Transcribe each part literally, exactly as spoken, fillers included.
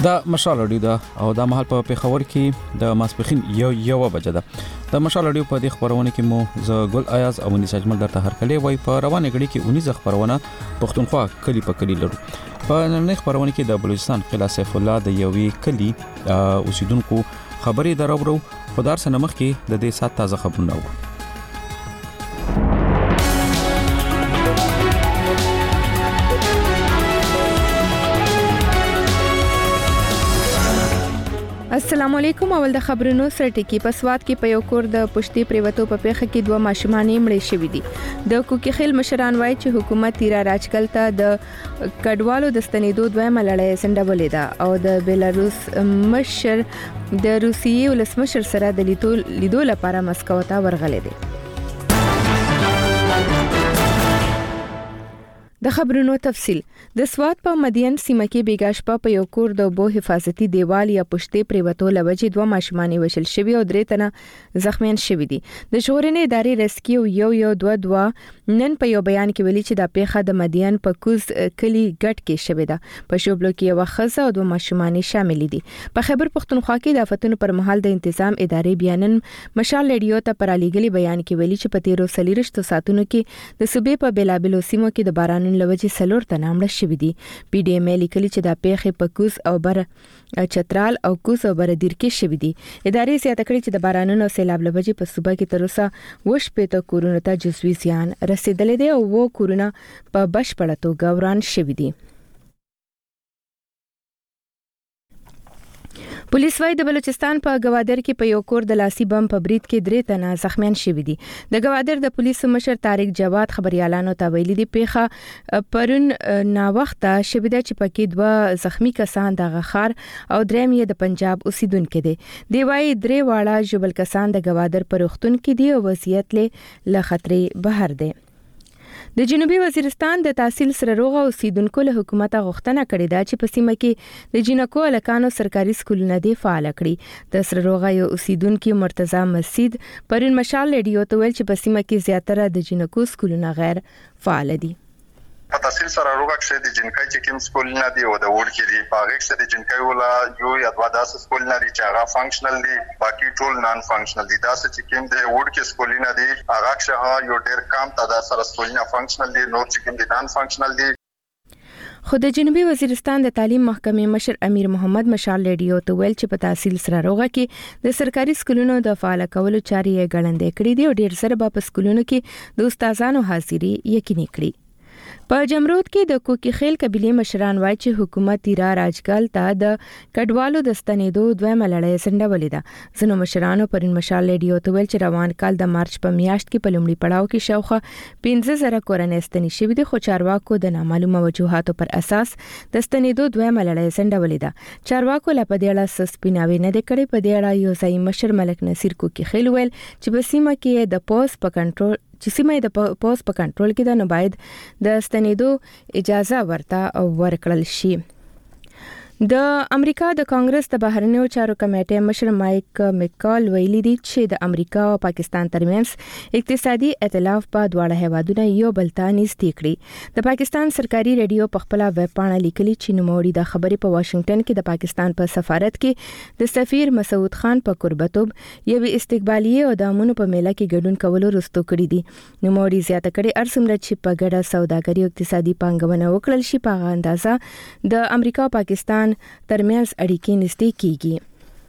دا مشال اډیو دا او دا مهال په پیښور کې د ماسپخین یو یو بجه ده. د مشال اډیو په دې خبرونه کې مو ز ګل ایاز او منی سجمل درته هر کله وای په روانه غړي کې اونیز خبرونه پښتونخوا کلی په کلی لرو. په نن خبرونه کې د بلوچستان قلعه سیف الله د یوې کلی اوسیدونکو خبري دراوړو. خدار سنمخ کې د دې سات تازه خبرونه و. السلام علیکم. اول د خبرونو سره ټکی په سواد کې په یو کور د پښتي پریوتو په پیخه کې دوه ماشومان مړي شوي دي. د کوکی خیل مشران وایي چې حکومت تیرا راجکل ته د کډوالو د ستنېدو دویمه لړۍ سندولې ده او د بیلاروس مشر د روسیې ولسمشر سره د لیدو لپاره مسکو ته ورغلي دي. د خبرونو تفصیل. د سواد په مدین سیمه کې بیګاشپا په یو کور د بو حفاظتي دیوال یا پښتې پریوتو لوجې دوه ماشومان وشل شوی او درې تنه زخمیان شوی دي. د ژغورنې ادارې ریسکیو یو یو دوه دوه نن په یو بیان کې ویلي چې د پیښه د مدین په کوز کلی ګټ کې شوی ده. په شوبلو کې یو خزه او دوه ماشومان شامل دي. په خیبر پښتونخوا کې د آفتونو پر مهال د تنظیم ادارې بیانن مشال ریډیو ته پر علیګلی بیان کې ویلي چې په تیرو سلیرشتو ساتونو کې د صوبې په بیلابلو سیمو کې د باران لوجې سلور تنه مړه شوي دي. پی ډی ایم لیکلي چې د پیښې په کوز او بر چترال او کوز او بر دیر کې شوي دي. ادارې زیاته کړې چې د بارانونو او سیلاب لوجې په صوبه کې تر اوسه وش پېته کورونو ته جزوي زیان رسیدلې دي او وو کورونه په بشپړه توګه وران شوي دي. پولیس وايي د بلوچستان په گوادر کې په یو کور د لاسي بم په برید کې درې تنه زخمیان شوي دي. د گوادر د پولیسو مشر طارق جواد خبريالانو ته ویلي دي پیښه پرون نا وخت شوه د چې پکې دوه زخمی کسان د غخار او دریم یې د پنجاب اوسیدونکو دي. دی وايي درې واړه جبل کسان د گوادر پر وختون کې دي او وضعیت له خطرې بهر دي. د جنوبي وزیرستان د تحصیل سره روغه اوسیدونکو له حکومت غوښتنه کړې ده چې په سیمه کې د جنکو الکانو سرکاري سکولونه دی فعال کړي. د سره روغه یو اوسیدونکو مرتضی مسجد پرین مشال ریډیو ته ویل چې په سیمه کې زیاتره د جنکو سکولونه غیر فعال دي. په تحصیل سره روغه کې د جنکای چې کوم سکولونه دي او د وډ کې دي په هغه کې د جنکای ولا یو یا دوا داسې سکولونه دي چې هغه فنکشنل دي باقي ټول نان فنکشنل دي. داسې چې کوم د وډ کې سکولونه دي هغه څنګه یو ډېر کم تعداد سره سکولونه فنکشنل دي نو چې کوم دي نان فنکشنل دي. خو د جنوبي وزیرستان د تعلیم محکمې مشر امیر محمد مشال ریډیو ته ویل چې په تحصیل سره روغه کې د سرکاري سکولونو د فعال کولو چارې غړندې کړې دي او ډېر سره په سکولونو کې د استادانو حاضری یقیني کړي. په جمرود کې د کوکی خیل قبيله مشران وایي چې حکومت تیرا راجګل ته د کډوالو د ستنېدو دویمه لړۍ سندولې ده. ځینو مشرانو پرین مشال ریډیو ته ویل چې روان کال د مارچ په میاشت کې په لومړي پړاو کې شاوخه پنځه زره کورنۍ ستنې شوې دي خو چارواکو د نامعلومه وجوهاتو پر اساس د ستنېدو دویمه لړۍ سندولې ده. چارواکو لا په دې اړه سپیناوي نه د کړې. په دې اړه یو ځای مشر ملک نصیر کوکی خیل ویل چې په سیمه کې د پوس په کنټرول چې سیمه د پوس په کنټرول کې ده نو باید د ستنېدو اجازه ورته ورکړل شي. د امریکا د کانګرس د بهرنیو چارو کمیټې مشر مایک میکال ویلي دي چې د امریکا او پاکستان ترمنځ اقتصادي ائتلاف په دواړه هیوادونو یو بل ته نږدې کړي. د پاکستان سرکاري ریډیو په خپل ویب پاڼه لیکلي چې نوموړي د خبرې په واشنگټن کې د پاکستان په سفارت کې د سفیر مسعود خان په قربتوب یوې استقبالیه او د امنو په میله کې ګډون کولو رستو کړی دي. نوموړي زیاته کړي ارسمره چې په ګډه سوداګري او اقتصادي پانګونه وکړل شي په اندازه د امریکا او پاکستان ترمنځ اړیکې نږدې کیږي.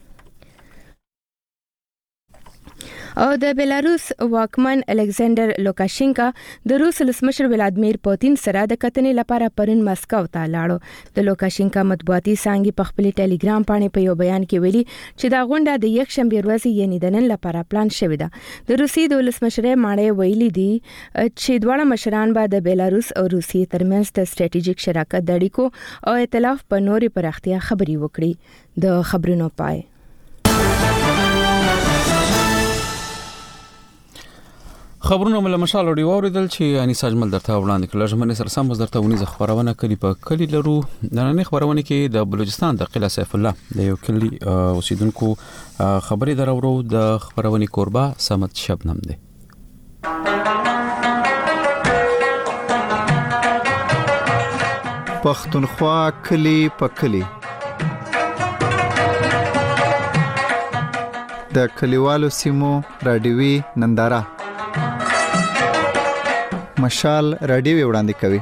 او د بیلاروس واکمن الکساندر لوکاشینکا د روس ولسمشر ولادیمیر پوتین سره د کتنې لپاره پرون مسکو ته لاړو. د لوکاشینکا مطبوعاتي څانګې په خپل ټلګرام باندې په یو بیان کې ویلي چې دا غونډه د یک شنبه ورځې یعنی د نن لپاره پلان شوې ده. د روسي د ولسمشر ماړې ویلي دي چې دواړه مشران به د بیلاروس او روسیې ترمنځ د ستراتیژیک شراکت د اړیکو او ائتلاف په نورې پراختیا خبري وکړي. د خبرونو پای خبرونه مله مشال وړي اوریدل چې اني ساجمل درته وړاندې کړل. ژمنه سره سم درته ونیز خبرونه کلی په کلی لرو. نن خبرونه کې د بلوچستان د قلعه سیف الله د یو کلی اوسیدونکو خبري دراوړو. د خبرونه کوربه سمت شبنم دی. پښتونخوا کلی په کلی د کلیوالو سیمو رادیوي ننداره مشال رادیوي وړاندې کوي.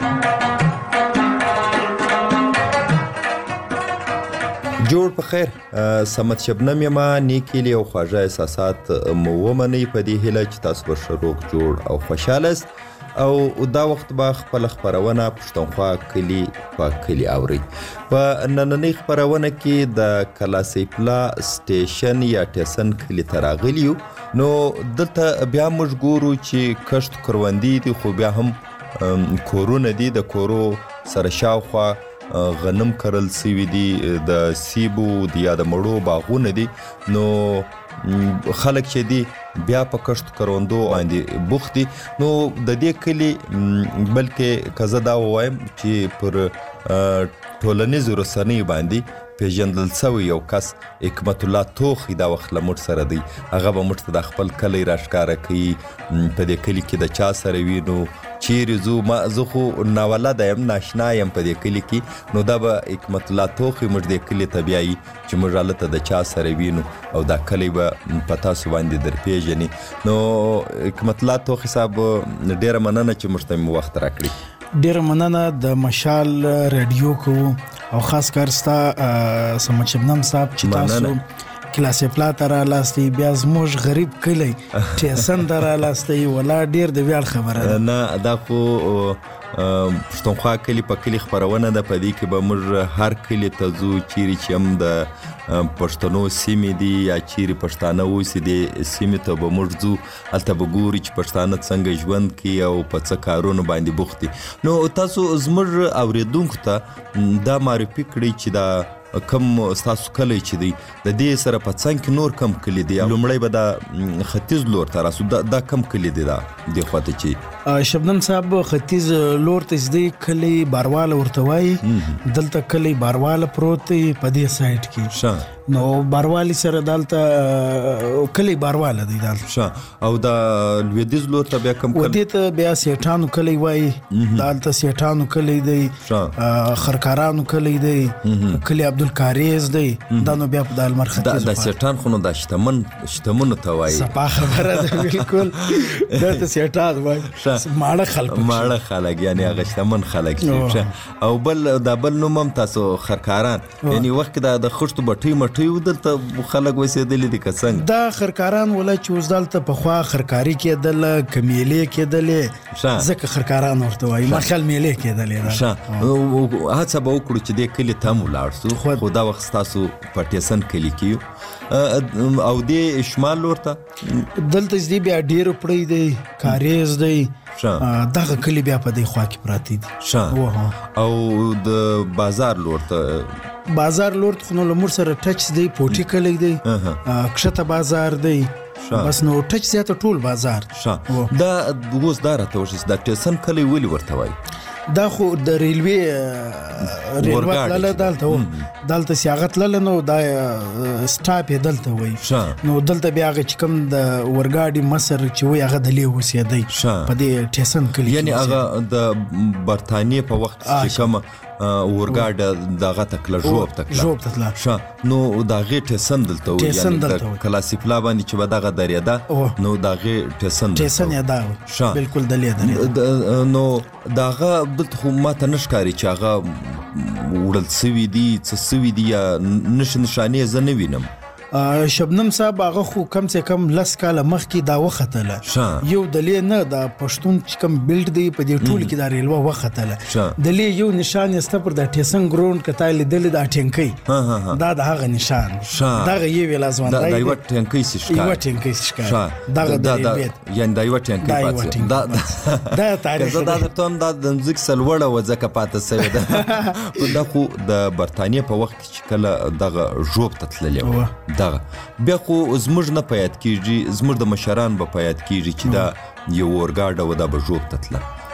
جوړ په خیر. سمت شبنم یما نیکیلی او خواږه احساسات مو ومنئ په دې هیله چې تاسو به ښه روغ جوړ او خوشحاله است او دا وخت به خپله خپرونه پښتونخوا کلي په کلي اورئ. په نننۍ خپرونه کې د کلاسیپلا سټیشن یا ټیسن کلي ته راغلي یو. نو دلته بیا موږ ګورو چې کښت کروندې دي خو بیا هم کورونه دي. د کورو سره شاوخوا غنم کرل سوي دي، د سیبو یا د مړو باغونه دي. نو خلک چې دي بیا په کښت کروندو باندې بوخت دي. نو د دې کلي بلکې که زه دا ووایم چې پر ټولنیزو رسنیو باندې پیژندل سوی یو کس حکمت الله توخی دا وخت له موږ سره دی. هغه به موږ ته د خپل کلی راښکاره کوي په دې کلي کې د چا سره وي. نو چیرې ځو؟ ما زه خو ناولده یم، ناشنا یم په دې کلي کې. نو دا به حکمت الله توخی موږ دې کلي ته بیایي چې موږ هلته د چا سره وینو او دا کلی به په تاسو باندې در پیژني. نو حکمت الله توخی صاحب ډېره مننه چې موږ ته مو وخت راکړي. ډېره مننه د مشال رادیو کو او خاص کار ستا سمت شبنم صاحب چې تاسو کلاسیپلا ته رالاستئ، بیا زموږ غریب کلی ټیسن ته رالاستئ. ولا ډېر د ویاړ خبره ده. نه دا خو پښتونخوا کلي په کلي خپرونه ده. په دې کې به موږ هر کلي ته ځو چیرې چې هم د پښتنو سیمې دي یا چیرې پښتانه اوسي دې سیمې ته به موږ ځو. هلته به ګوري چې پښتانه څنګه ژوند کوي او په څه کارونو باندې بوخت دي. نو تاسو زموږ اورېدونکو ته دا معرفي کړئ چې دا کم ستاسو کلی چې دی د دې سره په څنګ کې نور کم کلی دی. لومړی به دا ختیځ لور ته راسو. دا کم کلی دی دا دې خواته چې شبنم صاحب ختیځ لور ته دی کلی بارواله ورته وایي. دلته کلی بارواله پروت دی په دې سایډ کې. نو باروالي سره دلته کلی بارواله دی دلته. او دا لویدیځ لور ته بیا کم کلی؟ ودې ته بیا سیټانو کلی وایي. دلته سیټانو کلی دی، خرکارانو کلی دی، کلی عبدالکاریز دی. دا نو بیا په د المر ختیځ دا سیټان خو نو دا شتمن شتمنو ته وایي. صفا خبره ده بالکل. دلته سیټان وایي ماړه خلک ماړه خلک یعنی هغه شتمن خلک. او بل دا بل نوم هم تاسو خرکاران یعنی وخت دا د خښتو بټۍ مټۍ دلته خلک وسېدلي دي که څنګه؟ دا خرکاران ولا چې اوس دلته پخوا خرکاري کېدله که میلې کېدلې ځکه خرکاران ورته وایي. مخکل میلې کېدلې. هڅه به وکړو چې دې کلي ته هم ولاړ سو. خو دا وخت ستاسو په ټیسن کلي کې او دې شمال لور ته دلته دې بیا ډېر پړی دی، کاریز دی. دغه کلی بیا په دې خوا کې پراته دي. او د بازار لور ته بازار لور ته نو لمر سره ټچ دی، پوټی کلی دی، کښته بازار دی. بس نو ټچ زیاته ټول بازار. دا اوس دا راته وشي دا ټیسن کلی ولې ورته وایي؟ دا خو د ریلوی ریلوی تلله دلته و دلته سیاغه تلله نو دا سټاپ یې دلته وایي. نو دلته بیا هغه چې کوم د ورګاډي مصر چې وایي هغه دلې اوسېدی په دې ټیسن کلي. یعنې هغه د برطانیې په وخت چې کومه ورګاډه دغه ته کله ژوب ته کله ژوب ته تله نو د هغې ټیسن دلته وایي. یعنې د کلاسیپلا باندې چې به دغه درېده نو د هغې ټیسن ټیسن یې دا وایي بلکل دلې درېده. نو د هغه دلته خو ما ته نه ښکاري چې هغه وړل سوي دي څه سوي دي یا نښې نښانې زه نه وینم. شبنم صاحب هغه خو کم سے کم لس کاله مخکې دا وختله. یو دلې نه دا پښتون چې کم بیلډ دی په دې ټول کې دا ریلوه وختله. دلې یو نشان یسته پر د ټیسن ګراوند کته لیدل دا ټینکۍ دا د هغه نشان دغه یو ویل ازوان دا یو ټینکۍ ښکار یو ټینکۍ ښکار دغه د یعنی دا یو ټینکۍ پاتې دا دا تاریخ دا د تون دا د مزیک سلوړه وځکه پاتې سوی ده. دا خو د برطانیې په وخت چې کله دغه ژوب ته تللی و دغه بیا خو زموږ نه په یاد کېږي، زموږ د مشران به په یاد کېږي چې دا یو اورګاډه و دا به ژوب ته تله.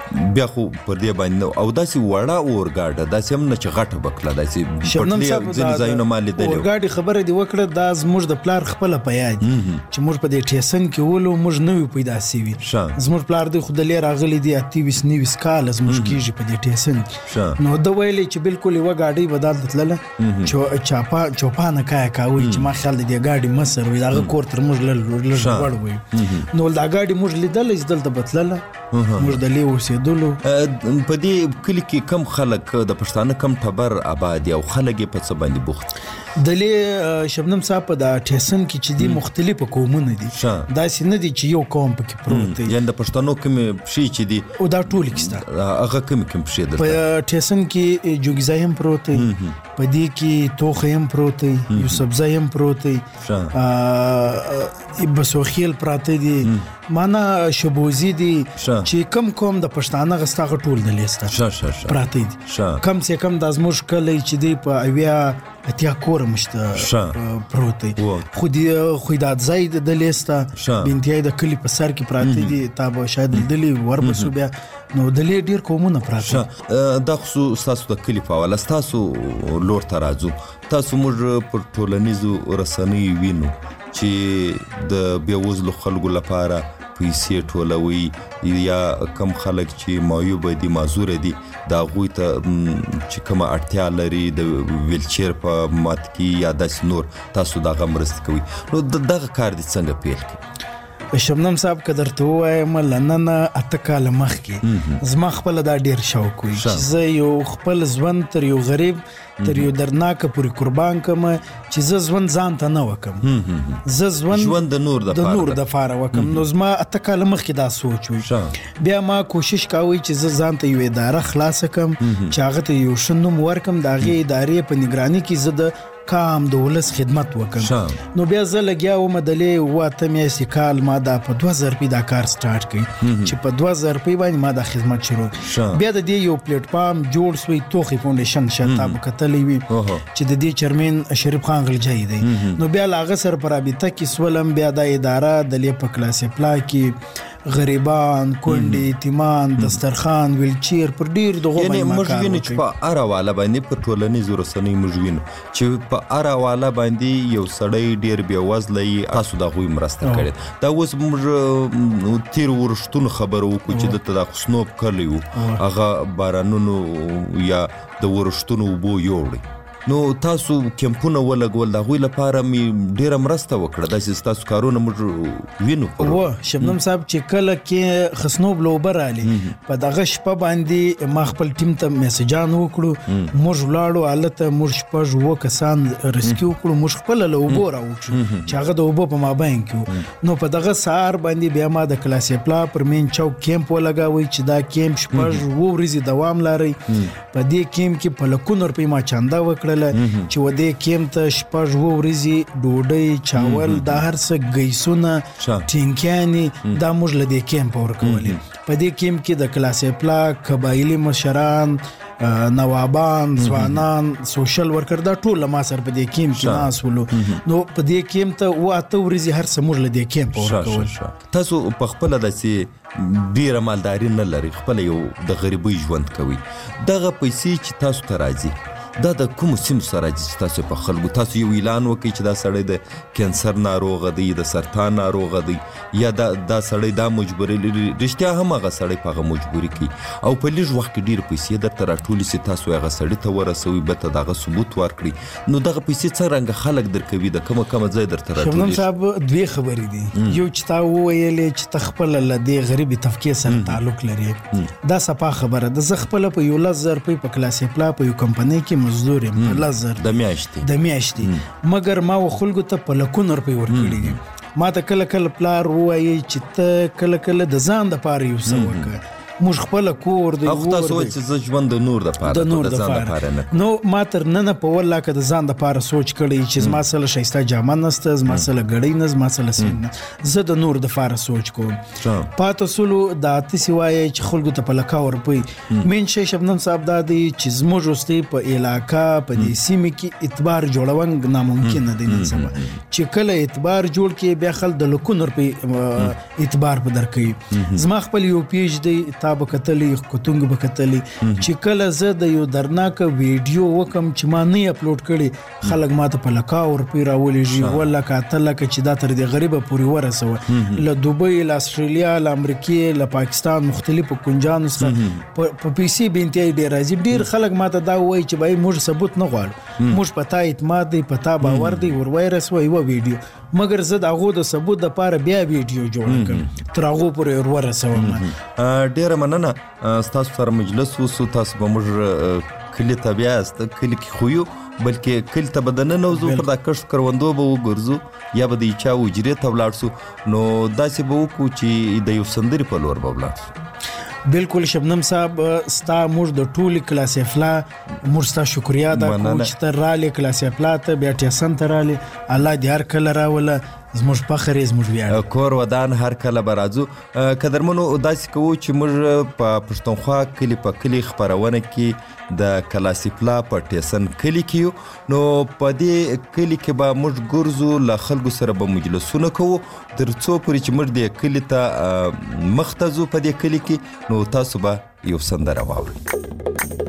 بیا خو پر دې باندې او داسې وړه اورګاډه داسې هم نه چې غټه بکله داسې شبنم پټلې صاحب ځینې ځایونه ما لیدلي وو. اورګاډي خبره دې وکړه دا زموږ د پلار خپله په یاد چې موږ په دې ټیسن کې ولو موږ نه وي پیدا سوي. زموږ پلار دی خو د لې راغلی دی اتیویس نیویس کاله زموږ کېږي په دې ټیسن کې. نو د ویلې چې بالکل یوه ګاډۍ به دلته تلله چاپا چوپانه کایه کاوي چې ما خیال د دې ګاډي مصر وي د هغه کور تر موږ لږ لوړ وي. نو دا ګاډي موږ لیدلی چې دلته به تلله موږ د لې اوسېدلو. په دې کلي کې کم خلک د پښتانه کم ټبر آباد دي او خلک یې په څه باندې بوخت؟ د لې شبنم صاحب په دا ټیسن کې چې دي مختلفه قومونه دي داسې نه دي چې یو قوم پکې پروت دی. یعنې د پښتنو کومې پښې چې دي او دا ټول کې سته هغه کومې کوم پښې دلته په ټیسن کې جوګیزای هم پروت دی په دې کې توخه هم پروت دی یوسفزای هم پروت دی بسوخیل پراته دي معنا شبوزي دي چې کم کوم د پښتانه غستاغه ټول د لیسته پراته دي کم سے کم د ازموش کلی چې دی په اویا اتیا کور مشته پروت دی خو دې خو د ځای د لیسته بنتیای د کلی په سر کې پراته دي تاسو شاید دلی وربسو بیا نو د لې ډیر کومونه پراته. دا خو تاسو د کلی په حواله تاسو لور ته راځو تاسو موږ پر ټولنیزو رسنیو وینو چې د بېوزلو خلکو لپاره پیسې ټولوي یا کم خلک چې معیوب دي معذور دي د هغوی ته چې کومه اړتیا لري د ویلچیر په مات کې یا داسې نور تاسو د هغه مرسته کوي. نو دغه کار دې څنګه پیل کړي؟ شبنم صاحب که درته ووایم له ننه اته کاله مخکې زما خپله دا ډېر شوق وي چې زه یو خپل ژوند تر یو غریب تر یو درناکه پورې قربان کړم چې زه ژوند ځان ته نه وکم زه ژوند د نور د نور دپاره وکم. نو زما اته کاله مخکې دا سوچ وي. بیا ما کوشش کوي چې زه ځان ته یو اداره خلاصه کړم چې هغه ته یو ښه نوم ورکړم د هغې ادارې په نګراني کې زه د کام د ولس خدمت وکړم. نو بیا زه لګیا وم د لې اوه اته میاشتې کال ما دا په دوه زره روپۍ دا کار سټارټ کړي چې په دوه زره روپۍ باندې ما دا خدمت شروع بیا د دې یو پلیټ فارم جوړ سوی توخې فاونډیشن شاید تا به کتلی وي چې د دې چیرمین شریف خان غلجی دی. نو بیا له هغه سره په رابطه کې سولم بیا دا اداره د لې په کلاسې پلا کې غریبان کونډې یتیمان دسترخوان ویلچیر پر ډیر دغه باندې موږ وینو چې په هره واله باندې په ټولنیزو رسنیو موږ وینو چې په هره واله باندې یو سړی ډیر بېوزله یي تاسو د هغوی مرسته کړې. دا اوس موږ تېرو وروښتونو خبره وکړو چې دلته دا خسنوب کلی و هغه بارانونو یا د وروښتونو اوبو یوړی. نو تاسو کیمپونه ولګول د هغوی لپاره مې ډېره مرسته وکړه داسې ستاسو کارونه موږ وینو. و شبنم صاحب چې کله کې خسنوب له اوبه رالې په دغه شپه باندې ما خپل ټیم ته میسجان وکړو موږ ولاړو هلته موږ شپږ اووه کسان رسکي وکړو موږ خپله له اوبو راوښو چې هغه د اوبو په مابین کې نو په دغه سهار باندې بیا ما د کلاسې پلا پر مین چوک کیمپ ولګوئ چې دا کیمپ شپږ اووه ورځې دوام لري. په دې کیمپ کې په لکونو روپۍ ما چنده وکړه چې و دې کیمپ ته شپږ اووه ورځې ډوډۍ چاول دا هر څه ګیسونه ټینکیانې دا موږ له دې کیمپ ورکولې. په دې کیمپ کې د کلاسې پلا قبایلي مشران نوابان ځوانان سوشل ورکر دا ټول له ما سره په دې کیمپ کې ناست ولو. نو په دې کیمپ ته اووه اته ورځې هر څه موږ له دې کیمپ ورکول. تاسو په خپله داسې ډېره مالداري نه لرئ خپله یو د غریبۍ ژوند کوئ. دغه پیسې چې تاسو ته راځي دا د کومو سیمو سره راځي چې تاسو په خلکو تاسو یو اعلان وکړئ چې دا سړی د کینسر ناروغه دی د سرطان ناروغه دی یا دا دا سړی دا مجبوري لري رښتیا هم هغه سړی په هغه مجبوري کوي او په لږ وخت کې ډېرې پیسې درته راټولې سي تاسو هغه سړي ته ورسوئ بته د هغه ثبوت ورکړي. نو دغه پیسې څرنګه خلک درکوي د کومه کومه ځای درته راټولېږي؟ شبنم صاحب دوې خبرې دي. یو چې تا وویلې چې ته خپله له دې غریبې طبقې سره تعلق لرې دا صفا خبره ده. زه خپله په یو لس زره روپۍ په کلاسې پلا په یو کمپنۍ کې مزدور یم په لس زره د میاشتې د میاشتې مګر ما و خلکو ته په لکونو روپۍ ورکړي دي. ما ته کله کله پلار ووایي چې ته کله کله د ځان دپاره یو څه وکړه موږ خپله کور دی او تاسو وایي چې زه ژوند د نور دپاره د نور دپاره نو ما تر ننه په والله که د ځان دپاره سوچ کړی چې زما سره ښایسته جامه نسته زما سره ګړۍ نه زما سره سیم نه زه د نور دپاره سوچ کوم. پاته سولو دا تاسې وایي چې خلکو ته په لکه ورپوي مین شی شبنم صاحب دا دی چې زموږ وروستۍ په علاقه په دې سیمې کې اعتبار جوړول ناممکنه دی نن سبا چې کله اعتبار جوړ کړي بیا خلک د لکونو روپۍ اعتبار په درکوي. زما خپل یو پیج دی ستاب کتلې کوتونګ بکتلې چې کله زه د یو درناک ویډیو وکم چې ما نه اپلوډ کړي خلک ماته په لکا او روپی راولېږي ولا کاتل چې دا تر دې غریبه پوري ورسوه له دوبۍ له استرالیا له امریکا له پاکستان مختلفو کنجانو څخه په پی سي بنتي ډیر راځي ډیر خلک ماته دا وایي چې بای موږ ثبوت نه غواړو موږ پتا اعتماد دی پتا باور دی ور وایرس وای و ویډیو مګر زه دا غو د ثبوت د پاره بیا ویډیو جوړ کړم تر هغه پورې ور ورسوم ډیر مننه تاسو سره مجلس وسو تاسو به موږ کلی طبيعه است کلی کې خو یو بلکې کلی ته بدن نه وزو پر دا کښ کروندو به وګرځو یا به د چا وجري ته ولاړ سو نو داسې به وکړو چې د یو سندري په لور به ولاړ بالکل شبنم صاحب ستا موږ د ټولي کلاس افلا موږ ستا شکریا دا کوم چې تر رالي کلاس افلا ته بیا ټیسن ته رالي الله دې هر کله راوله زموږ فخر زموږ ویاړ کور ودان هر کله برازو قدرمنو داسې کوو چې موږ په پښتونخوا کلی په کلی خبرونه کې د کلاسیپلا په ټیسن کلی کې نو په دې کلی کې به موږ ګرځو له خلکو سره به مجلسونه کوو ترڅو پورې چې موږ د کلی ته مختزو په دې کلی کې نو تاسو به یو سندره واورئ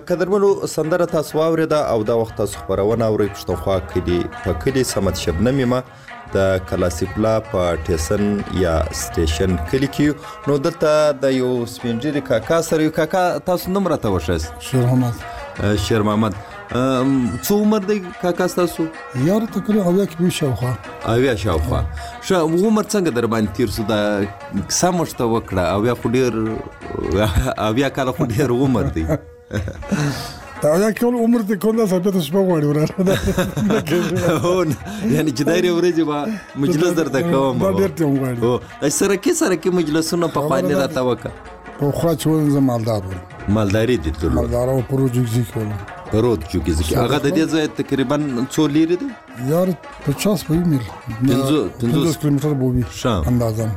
قدرمنو سندره تاسو واورېده او دا وخت تاسو خبرونه اورئ پښتونخوا کلي په کلي سمت شبنم یم د کلاسیپلا په ټیسن یا سټیشن کلي کې نو دلته د یو سپینجری کاکا سره یو کاکا تاسو نوم راته وښایاست. شیر محمد. شیر محمد څو عمر دی کاکا ستاسو؟ یار تقریبا اویا کې شاوخوا. اویا شاوخوا. ښه عمر څنګه در باندې تیر سو؟ دا کیسه موږ ته وکړه. اویا خو ډېر اویا کاله خو ډېر عمر دی. دا اویا کاله عمر دی کوم څه په تاسو په وړي ورته. هو یعنی چې دایره ورځي با مجلس درته کوم. دا ډېر ته وړي. او سره کې سره کې مجلسونه په خوانه راته وکړه. په خوا چې زه مالدار وم. مالداري دي ټول. مالدار او پروژې کول. پروت چوکي ځکه هغه د دې ځای تقریبا څو لري دی؟ یار پچاس په میل. پنځوس کیلومتر بوبي. اندازه.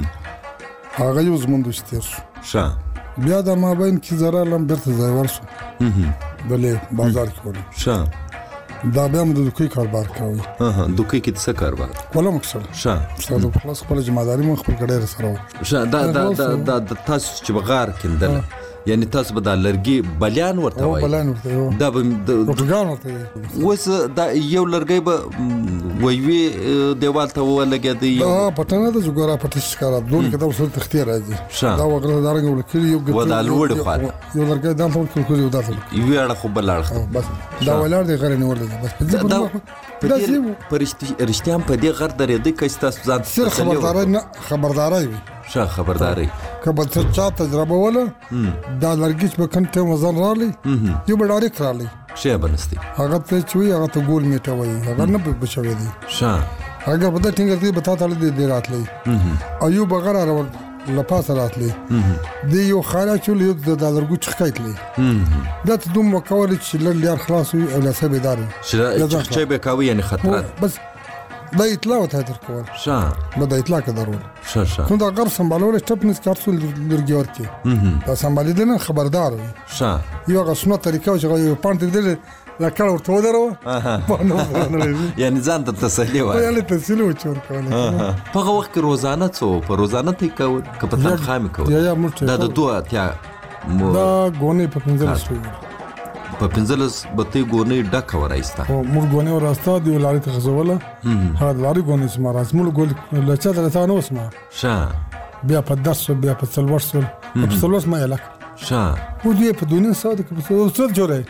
هغه یو زموږ دوستیر. ښه. بیا د مابین کې زرا لم برته ځای ورسو. بلې بازار کې ول. ښه. دا بیا موږ د دوکي کاروبار کوي. ها دوکي کې څه کاروبار؟ کوله مکسل. ښه. ستاسو خلاص خپل جمعداري مخ خپل کډیر سره. ښه دا دا د تاسو چې بغار کېندل یعنی تاسو به دا لرګي بلیان ورته وایي. بلیان ورته. دا به روټګان ورته. اوس دا یو لرګي به ویوي دیوال ته ولګېدی. دا پټنه د جوګرا پټ ښکارا دوه کې دا وسل تختې راځي. دا وګړه دارنګ ولکړي یو ګټ. ودا لوړ خواله. یو لرګي دا ټول کړو یو داسل. یو اړه خو بل اړه. بس دا ولر دی غره نیول دي. بس دا دا پرشتي رښتیا په دې غر درې د کس تاسو ځان سر خبرداري نه خبرداري وي. ښه خبرداري. کبه څه چا تجربه ولا دا لرګي په کنټه وزن رالي یو بډاري کرالي. شه بنستي. هغه ته چوي هغه ته ګول میټه وایي. هغه نه بچوي دي. ښه. هغه په دې ټینګر دی بتا تعالی دې راتلې. ایو بغیر راول لپاس راتلې. دی یو خاله چول یو د لرګو چخکایتلې. دا ته دوم وکول چې لړ خلاص وي او لاسه بيداري. شه چې به کاوي یعنی خطرات. بس دا اطلاع وته در کول. ښه. دا اطلاع کړو. ښه ښه. کوم دا غر سمبالول سټپنس کارسول لرګي ورته. دا سمبالیدنه خبردار وي. ښه. یو غسنه طریقه چې یو پانټ دې لا کړه ورته ودرو. یعنی ځان ته تسلی وای. یعنی تسلی وچور کول. په هغه وخت کې روزانه څو په روزانه ته کول کپتان خامي کول. دا د دوه اتیا دا غونې په پنځلس شوی. په پنځلس بته غونې ډک ورایستا. او موږ غونې وراستا دی لاري ته غزوله. هغه لاري غونې سم راز موږ ګول لچا درته نو اسمه. ښه. بیا په درس بیا په څلورس په څلورس ما یلک. ښه. و دې په دونه ساده کې په څه جوړه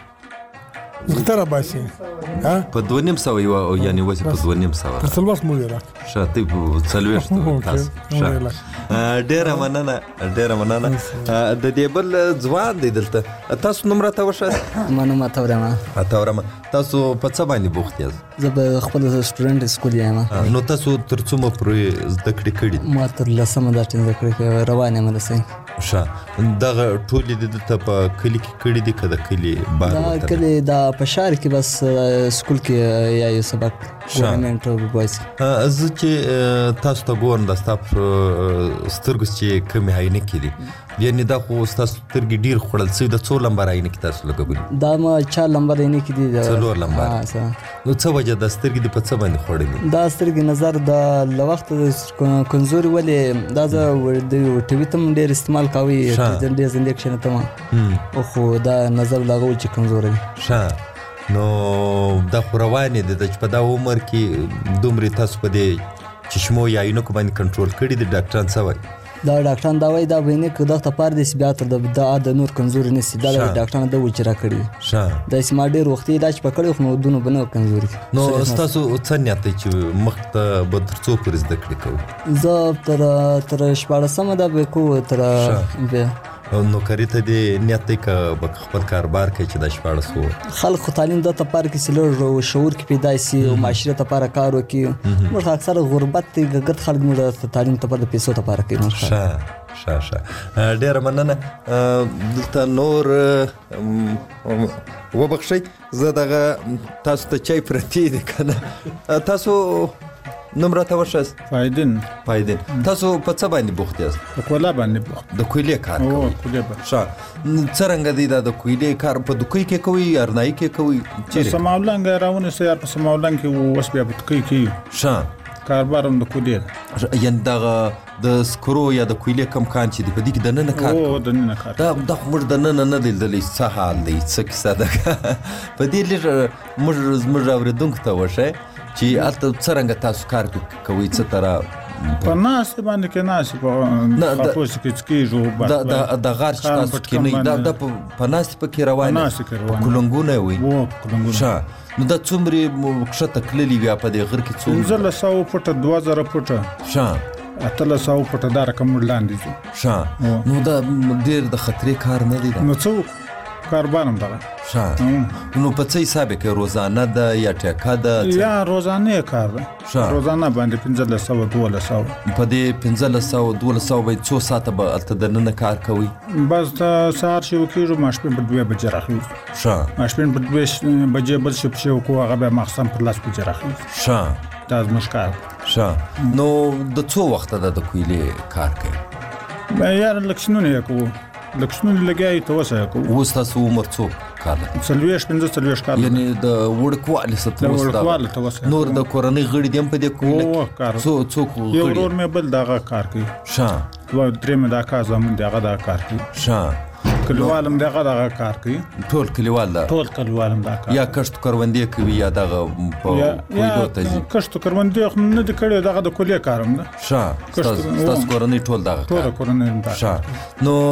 زختره باسي. ها په دونیم سو یو یعنی وځي په دونیم سو. په څلورس مو یلک. ښه ته څلورس تاسو. ښه. ډېر مننه ډېر مننه. د دې بل ځوان دی دلته تاسو نوم راته وښایاست؟ منو ماتورما. ماتورما. تاسو په څه باندې بوخت یاست؟ زه به خپل سټوډنټ سکول یم. نو تاسو تر څومره پورې زده کړې کړې؟ ما تر لسمه درجه زده کړې روان یم رسې. ښه. دغه ټولې د دلته په کلي کې کړې دي که د کلي بار دا کلي دا په ښار کې بس سکول کې یا یو سبق ګورنمنټ وایي. زه چې تاسو ته ګورم دا ستاسو سترګو چې کمې عینې کې دي یعنی دا خو ستاسو سترګې ډېر خوړل شوي د څو لمبر عینې کې تاسو لګولي؟ دا ما چار لمبر عینې کې دي. څلور لمبر. نو څه وجه دا سترګې دې په څه باندې خوړلې؟ دا سترګې نظر د له وخته کمزوري ولې دا زه د ټي وي ته هم ډېر استعمال کوي. ډېر زندګي کښېنه ته ما خو دا نظر لګول چې کمزوری وي. ښه. نو دا خو روانې دي چې په دا عمر کې دومرې تاسو په دې چشمو یا عینکو باندې کنټرول کړي دي ډاکټران څه وایي؟ دا ډاکټران دا وایي دا بینه که دغه پاره دي بیا تر دا د نور کمزوري نسی دا ډاکټران د وچرا کړی. ښه. دا سم ډېر وخت علاج پکړو خو نو دونو بنو کمزوري. نو تاسو څه نیت چې مخ ته به تر څو پورې زده کړې کوئ؟ زه تر تر شپاړسمه ده به کوو تر بیا. نوکری ته دې نیت دی که به خپل کاروبار کوي چې د شپاړس وو؟ خلک خو تعلیم دته پاره کې سلور شعور کې پیدا شي او معاشره ته پاره کار وکړي. موږ اکثر غربت دی ګټ خلک موږ تعلیم ته پاره پیسو ته پاره کوي. ښه ښه ښه. ډېره مننه. دلته نور وبخښئ زه دغه تاسو ته چای پرتی دی که نه؟ تاسو نوم راته وښایاست؟ فایدین. فایدین. تاسو په څه باندې بوخت یاست؟ د کولا باندې بوخت. د کویلې کار کوئ؟ او کویلې باندې. ښه. څرنګه دی دا د کویلې کار په دوکۍ کې کوئ ارنایي کې کوئ؟ چیرې؟ سماولنګ راونیسئ یا په سماولنګ کې اوس بیا په دوکۍ کې. ښه. کاروبار هم د کویلې ده. یعنی دغه د سکرو یا د کویلې کم کان چې دی په دې کې د ننه کار او د ننه کار دا د موږ د ننه نه لیدلی څه حال دی څه کیسه ده په دې لږ موږ زموږ اورېدونکو ته وښایئ چې هلته څرنګه تاسو کار کوئ څه طرح په ناستې باندې کې ناستې په خاطوس کې څکېږو د غار چې تاسو کښېنئ دا په ناستې پکې روان په کلنګونه وي ښه نو دا څومرې کښته تللي وي په دې غر کې څومره پنځلس سوه فوټه دوه زره فوټه ښه اتلس سوه فوټه دا رقم موږ لاندې ځو ښه نو دا ډېر د خطرې کار نه دی نو څه کاروبار هم دغه ښه نو په څه حساب کې روزانه ده یا ټیکه ده یا روزانه کار ده روزانه باندې پنځلس سوه دولس سوه په دې پنځلس سوه دولس سوه به څو ساعته به هلته دننه کار کوئ بس د سهار چې وکېږو ماسپښین په دوې بجې راخلو ښه ماسپښین په دوې بجې بل شي پسې وکړو هغه بیا ماخستن پر لس بجې راخلو ښه دا زموږ کار ښه نو د څو وخته ده د کویلې کار کوي یاره لکشنونه یې کوو لکشنونه لګیا ته اوسه یې کوو اوس تاسو عمر څو کال څلوېښت پنځه څلوېښت کال یعنی د وړوکوالي څخه نور د کورنۍ غړي دي هم په دې کویلې کار څو څوک یو ورور مې بل دغه کار کوي ښه دوه درې مې دا کار زمون دغه دا کار کوي ښه کلیوال هم دغه دغه کار کوي ټول کلیوال دا ټول کلیوال هم دا کار یا کښت کروندې کوي یا دغه په کویلو ته ځي کښت کروندې خو نه دي کړی دغه د کویلې کار هم ده ښه ستاسو کورنۍ ټول دغه ټوله کورنۍ هم دا ښه نو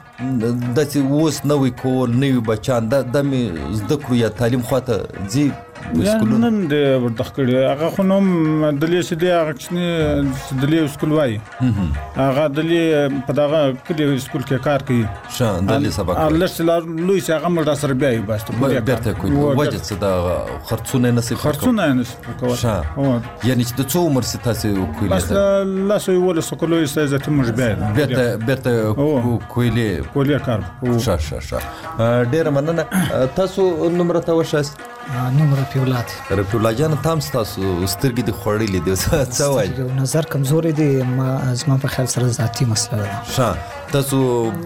داسې اوس نوی کول نوي بچان دا د مې زده کړو یا تعلیم خواته ځي نن د ورته کړی هغه خو نو دلی چې دی هغه چې دلی سکول وای هغه دلی په دغه کلی سکول کې کار کوي ښه دلی سبق الله چې لوی چې هغه مړ سره بیا بس بیرته کوي وجه څه د خرڅونه نصیب خرڅونه نصیب کوي ښه یعنی چې د څو عمر سي تاسو کوي بس الله سوی ول سکول یې سې ته موږ بیا بیرته بیرته کویلې کویلې کار ښه ښه ښه ډېره مننه تاسو نمبر ته وښاست نوم رفیع الله رفیع الله جان تام تاسو سترګې د خوړلې دي څه وایي نظر کمزوري دي ما زما په خیال سره ذاتی مسله ده ښه تاسو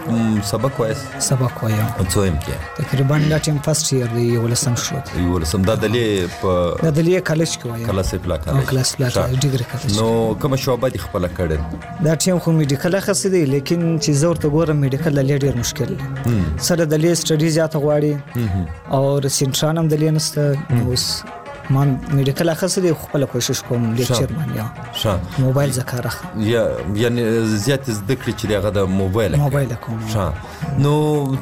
سبق وایي سبق وایم څو یم کې تقریبا دا ټیم فرست ایئر دی یو لسم شو یو لسم دا دلې په دا دلې کالج کې وایم کلاس پلا کالج کلاس پلا ډیګری کالج نو کوم شعبه دي خپل کړل دا ټیم خو میډیکل خاص دی لیکن چې زور ته ګورم میډیکل لې ډیر مشکل دی سره دلې سټډي زیات غواړي او سنټران هم دلې نسته اوس من میډیکل اخص دی خپل کوشش کوم لیکچر باندې ښه موبایل ذکر اخ یا یعنی زیات زده کړې چې هغه د موبایل موبایل کوم ښه نو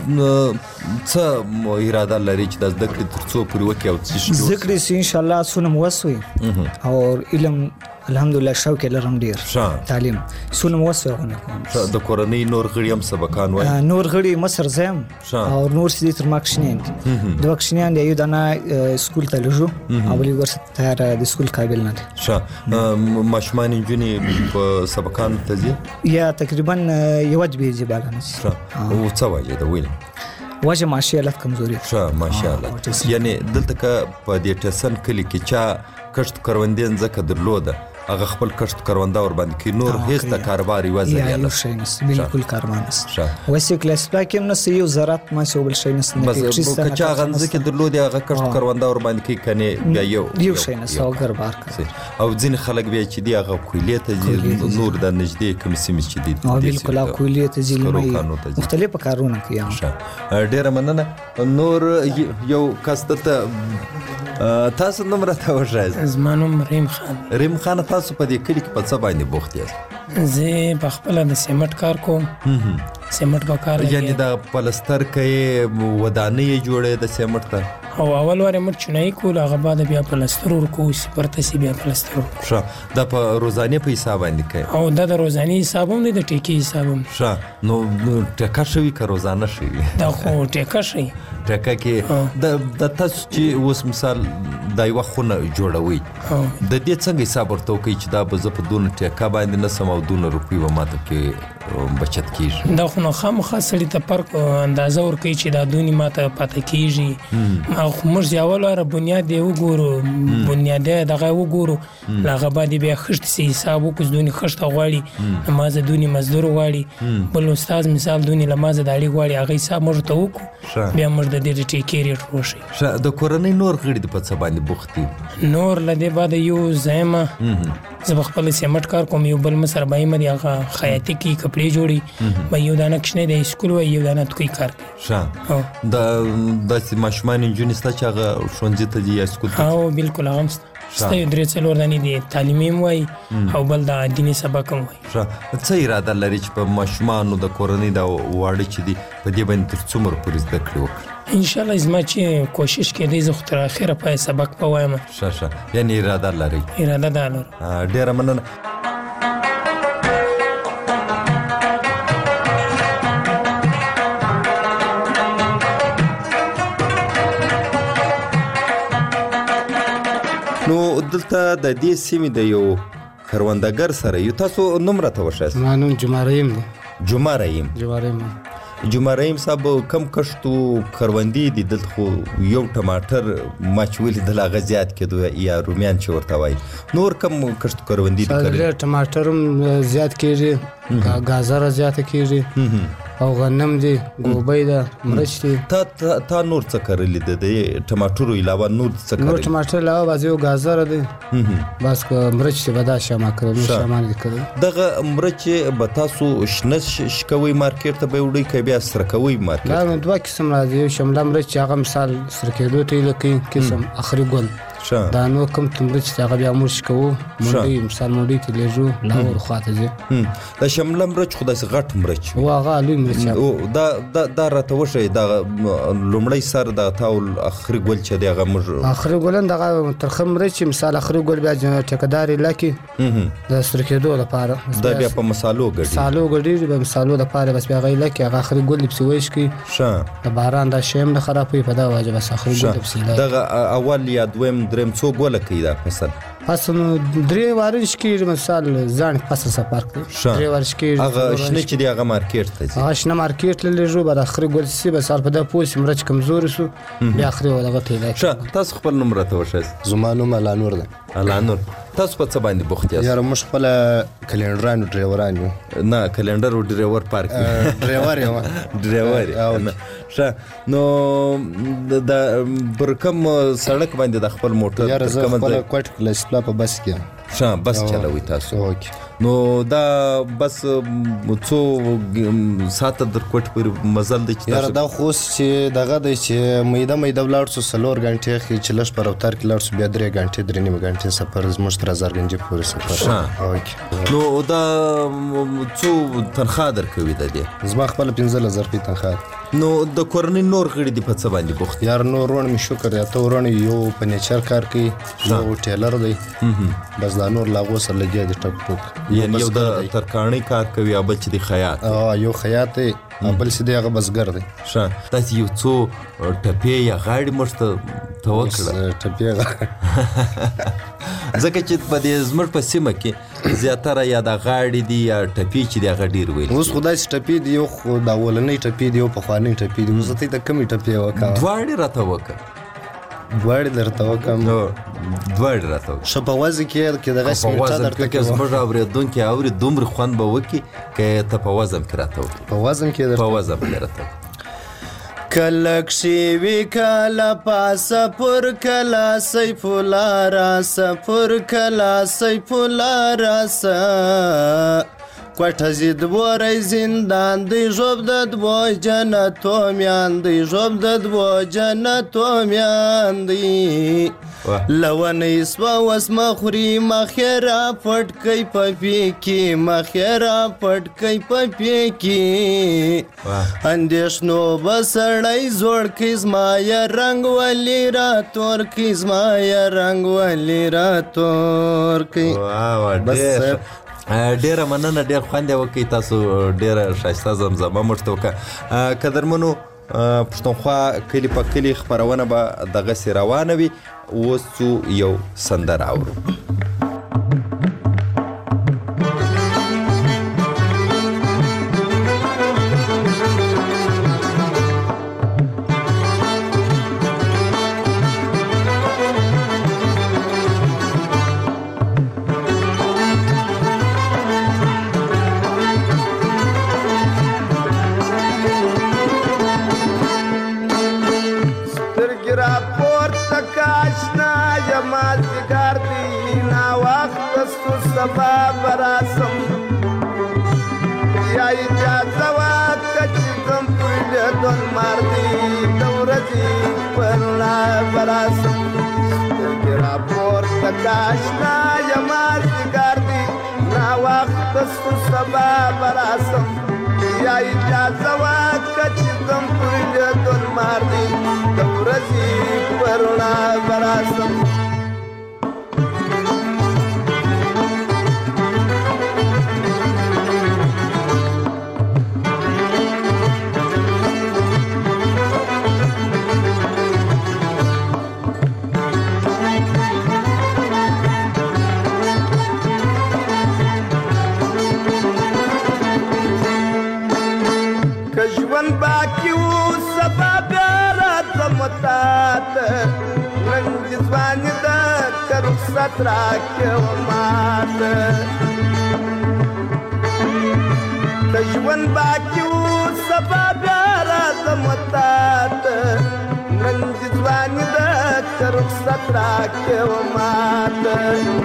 څه اراده لري چې د زده کړې ترڅو پورې وکړي او څه زده کړې ان شاء الله سونه موسوي او علم الحمدلله شوق لرم ډیر تعلیم سونه موسوي غونه کوم د کورنۍ نور غړي هم سبقان وای نور غړي مصر زم او نور سدي تر ماکشنین د واکشنین دی یو دنا سکول ته لجو او بلی ورسته تر د سکول قابل نه ښه ماشمان انجونی په سبقان ته ځي یا تقریبا یو د بیزي بالانس ښه او څه وایي دا ویل واجه ماشاءالله کمزوري ښه ماشاءالله یعنی دلته په دې ټسن کلی کې چا کښت کروندین زکه درلوده هغه خپل کښت کرونده ور باندې کې نور هیڅ د کاروبار یو ځای نه شي نس بالکل کاروان نس وسې کلاس پاکم نس یو زراعت ما څه بل شي نس نه بس کچا غنځ کې درلودي هغه کښت کرونده ور باندې کې کني بیا یو یو شي نس او کاروبار او ځین خلک بیا چې دی هغه کویلې ته نور د نږدې کوم سیمې چې دی او بالکل کویلې ته ځي مختلف کارونه کوي ډېر مننه نور یو کسته تاسو نمبر ته وښایئ زما نوم رحیم خان رحیم خان تاسو په دې کلی کې په څه باندې بوخت یاست زه په خپله د سیمټ کار کوم سیمټ په کار یعنی د پلستر کې ودانۍ جوړې د سیمټ ته او اول واره موږ چنای کول هغه بعد بیا پلستر ورکو سپرته سی بیا پلستر ښه دا په روزانه په حساب باندې کوي او دا د روزانه حساب هم دی د ټیکی حساب هم ښه نو ټیکا شوی که روزانه شوی دا خو ټیکا شي ټیکا کې د تاسو چې اوس مثال دا یو خونه جوړوي د دې څنګه حساب ورته کوي چې دا به زه په دونه ټیکا باندې نه سم او دونه روپۍ به ماته کې بچت کیږي دا خو نو خامخا سړي ته فرق اندازه ورکوي چې دا دونې ماته پاته کیږي او موږ اول واره بنیاد یې وګورو بنیاد یې دغه وګورو له هغه بعد بیا خښت سي حساب وکړو دونې خښته غواړي لمازه دونې مزدور غواړي بل استاد مثال دونې لمازه داړي غواړي هغه حساب موږ ته وکړو بیا موږ د دې ټیکې ریټ وشي. ښه د کورنۍ نور غړي د په څه باندې بوخت دي؟ نور له دې بعد یو زایمه زه په خپل سیمټ کار کوم، یو بل مصر بای مې هغه خیاطي کې کپړې جوړي، به یو دانه کښنه د سکول وای یو دانه توي کار کوي. ښه د د ماشومان انجونی ستا چې هغه ښوونځي ته دي یا سکول ته؟ او بالکل هغه مست ستا یو درې څلور دانې دي تعلیمي وای او بل د دیني سبق هم وای. ښه څه اراده لري چې په ماشومانو د کورنۍ د واړه چې دي په دې باندې تر څومره پورې زده کړې وکړي؟ ان شاء الله زما چې کوشش کړي زه خو تر اخره پای سبق په وایم. ښه ښه یعنی اراده لري؟ اراده ده لرم. ډیره مننه. نو دلته د دې سیمې د یو کروندګر سره یو، تاسو نوم راته وښایاست؟ زما نوم جمعه رحیم دی. جمعه رحیم. جمعه رحیم جمعه رحیم صاحب کم کښتو کروندې دي دلته؟ خو یو ټماټر ما چې ولیدل هغه زیات کېدو یا رومیان چې ورته وایي، نور کم کښتو کروندې دي کرلې؟ ټماټر هم زیات کېږي، ګازره زیاته کېږي او غنم دی، ګوبۍ ده، مرچ دی. تا تا نور څه کرلي د دې ټماټرو علاوه نور څه کرلي؟ نور ټماټر علاوه بعضې یو ګازره دی، بس مرچ دی به دا شامه کړی، نور شامان دي کړی. دغه مرچ به تاسو شنه شکوئ مارکېټ ته به یې وړئ که بیا سره کوئ مارکېټ؟ دا دوه قسم راځي، یو شمله مرچ چې هغه مثال سره کېدو ته یې کوي، قسم اخري ګل. دا نو کوم مرچ چې هغه بیا موږ شکوو منډۍ، مثال منډۍ ته لیږو لاهور خواته ځي. دا شمله مرچ خو داسې غټ مرچ و هغه لوی مرچ. دا دا راته وښایي دا لومړی سر د تاول اخري ګل چې دی هغه موږ اخري ګل دغه ترخه مرچ مثال اخري ګل بیا ټیکهدار یې لکې د سره کېدو لپاره دا بیا په مسالو ګډي مسالو ګډي به مسالو لپاره بس بیا غي لکې هغه اخري ګل پسې وشکي. ښه د باران دا شیم نه خرابوي په دا وجه بس اخري ګل پسې دغه اول یا دویم دریم څو ګوله کوي دا فصل؟ فصل درې وارش کېږي، مثال ځان فصل سفر کوي درې وارش کېږي. هغه شنه چې دی هغه مارکېټ ته ځي؟ هغه شنه مارکېټ ته لیږو، بعد اخري ګل سي بس په دا پوس مرچ کمزوري سو بیا اخري ولغه ته. ښه تاسو خپل نوم راته وښایاست؟ زما نوم الانور دی. الانور تاسو په څه باندې بوخت یاست؟ یاره موږ خپل کلندران او ډرایوران یو. نه کلندر او ډرایور پارک ډرایور یم. ډرایور. ښه نو د پر کوم سړک باندې د خپل موټر یاره زه خپل کوټ کلاس په بس کې یم. ښه بس چلوي تاسو؟ نو دا بس څو ساعته در کوټ پورې مزل دی چې یاره دا خو چې دغه دی چې میده میده ولاړ سو څلور غنټې خې چې لږ پر اوتار کې لاړ سو بیا درې غنټې درې نیمه غنټې سفر زموږ تر هزارګنجې پورې سفر. نو دا څو تنخواه درکوي د دې؟ زما خپله پنځلس زره روپۍ تنخواه. نو د کورنۍ نور غړي دي په څه باندې بوخت؟ یار نور ورونه مې شکر دی، اته ورونه یو په نیچر کار کوي، یو ټیلر دی، بس دا نور لا هغو سره لګیا دي ټک ټوک. یعنې یو د ترکاڼۍ کار کوي او بل چې دی خیاط؟ یو خیاط دی، بل چې دی هغه بزګر دی. ښه داسې یو څو ټپې یا غاړې موږ ته ته وکړه؟ ټپې ځکه چې په دې زموږ په سیمه کې زیاتره یا د غاړې دي یا ټپې چې دی هغه ډېر ویل. اوس خو داسې ټپې دي، یو خو د اولنۍ ټپې دي، یو پخوانۍ ټپې دي. اوس ته ته کومې ټپې وکړه؟ دواړې راته وکړه. دواړې درته وکړم؟ دواړې راته وکړه. ښه په وزن کې کې دغسې میټه درته که زموږ اورېدونکي اوري دومره خوند به وکړي که ته په وزن کې راته وکړي. په وزن کې درته؟ په وزن کې راته وکړي. کله کښې وي کله پاسه پر کله سیف الله راسه پر کله سیف الله راسه کوټه زید بوری زندان دی ژوب د دوو جنتو میان دی ژوب د دوو جنتو میان دی لونی سوه وسمه خوري مخیره پټکی په پیکي مخیره پټکی په پیکي اندېښنو به سړی زوړ کړي زما یې رنګ ولي راتور کړي زما یې رنګ ولي راتور کړي. ډیره مننه، ډیر خوند یې وکړئ، تاسو ډیره ښایسته زمزمه موږ ته وکړه. قدرمنو پښتونخوا کلي په کلي خپرونه به دغسې روانه وي. اوس څو یو سندره اورو. سبا براسم یا اجازه واکه چې ځم پر لیدون مار دي د ورځې په رڼا براسم سترګې راپورته که اشنا یم مازدیګر دي ناوخته سو سبا براسم یا اجازه واکه چې ځم پر لیدون مار دي د ورځې په رڼا براسم ژوند باقي و سبا بیا راځم تاته نن دې ځواني ده که رخصت راکړې وه ماته که ژوند باقي و سبا بیا راځم تاته نن دې ځواني ده که رخصت راکړې وه ماته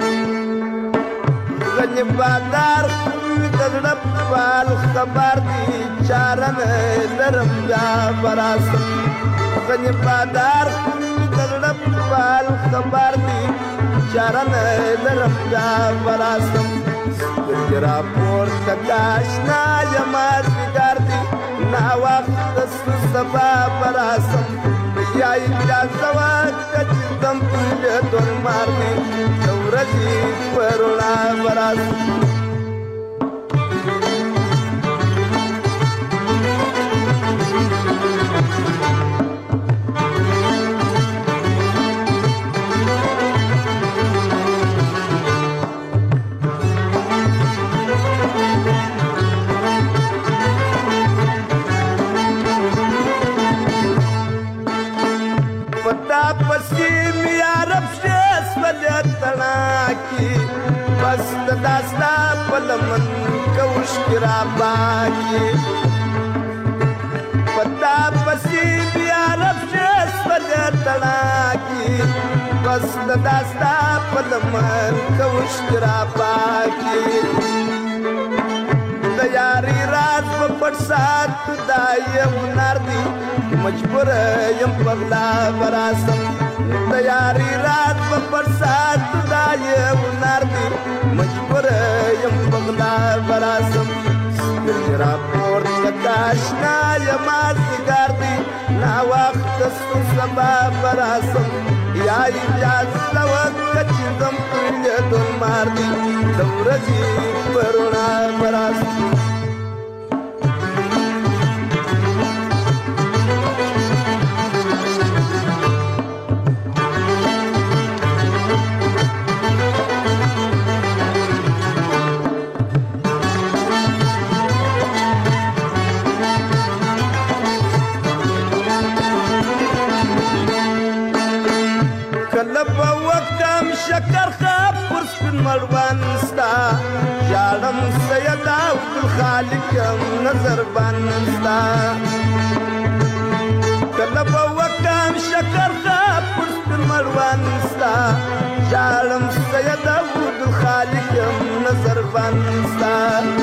غني بادار د زړه پال خبر دي چاره نه لرم بیا براسم غني بادار د زړه پال خبر دي چاره نه لرم بیا براسم سترګې راپورته که اشنا یم مازدیګر دي ناوخته سو سبا براسم یا اجازه واکه چې ځم پر لیدون مار دي د ورځې په رڼا براسم پتا پسی میا رب شیس ولی تناکی بس داستا پلمن کوش کرا باکی پتا پسی میا رب شیس ولی تناکی بس داستا پلمن کوش کرا باکی یاری راز په پټ سات دا یم نار دی مجبور یم پغلا براسم د یاری راز په پټ سات دا یم نار دی مجبور یم پغلا براسم سترګې راپورته که اشنا یم مازدیګر دی ناوخته سو سبا براسم یا اجازه وکړه چې ځم پر لیدون مار دي د ورځې په رڼا براسم کله په وکم شکر خاب پر سپین مړوان ستا ژاړم سید عبدالخالق یم نظر بان ستا کله په وکم شکر خاب پر سپین مړوان ستا ژاړم سید عبدالخالق یم نظر بان ستا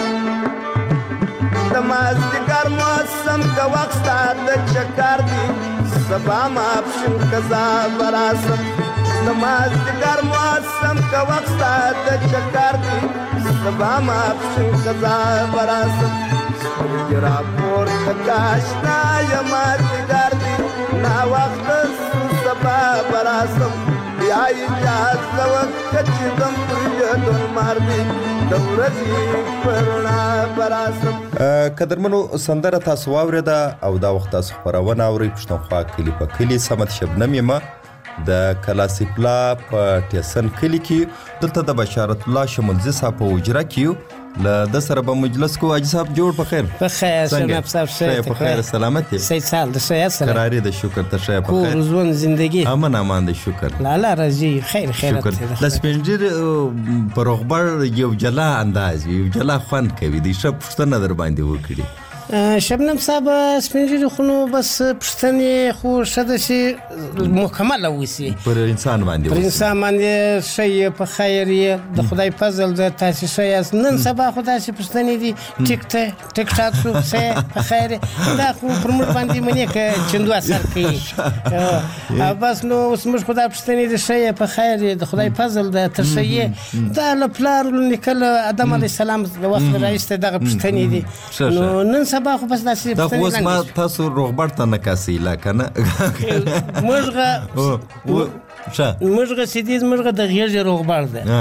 د مازدیګر موسم که وخت ستا د چکر دی سبا ماپښین قضا براسم د مازدیګر موسم که وخت ستا د چکر دی سبا ماپښین قضا براسم سترګې راپورته که اشنا یم مازدیګر دی ناوخته سو سبا براسم یا اجازه وکړه چې ځم پر لیدون مار دي د ورځې په رڼا براسم. قدرمنو سندره تاسو واورېده او دا وخت تاسو خپرونه اورئ پښتونخوا کلي په کلي صمد شبنم یمه د کلاسیپلا په ټیسن کلي کې دلته د بشارت الله شمولزي صاحب په حجره کې یو له ده سره به مجلس کو حاجي صاحب جوړ په خیر په خیر جناب صاحب ښه په خیر سلامت یې سید سال د ښه سره قرارې د شکر ته ښه په خیر روزون زندگی امن امان د شکر لالا راځي خیر خیر شکر د سپینجر په رغبر یو جلا انداز یو جلا خوان کوي د شپ پښتنه در باندې وکړي شبنم صاحب سپینږیري خو نو بس پښتنې خو ښه ده چې مکمله وسي پر انسان باندې پر انسان باندې ښه په خیر یې د خدای فضل ده تاسې ښه یاست نن سبا خو داسې پښتنې دي ټیک ته ټیک ټاک شو ښه په خیر دا خو پر موږ باندې منې که چندو اثر کوي بس نو اوس موږ خو دا پښتنې دي ښه په خیر یې د خدای فضل ده ته ښه یې دا له پلار نیکه له آدم علیه السلام د وخت راهیسې دغه پښتنې دي نو نن سبا خو بس داسې دا خو اوس ما تاسو روغبړ ته نه کاسي لا که نه موږ موږ سیدیز موږ د غېږې روغبړ ده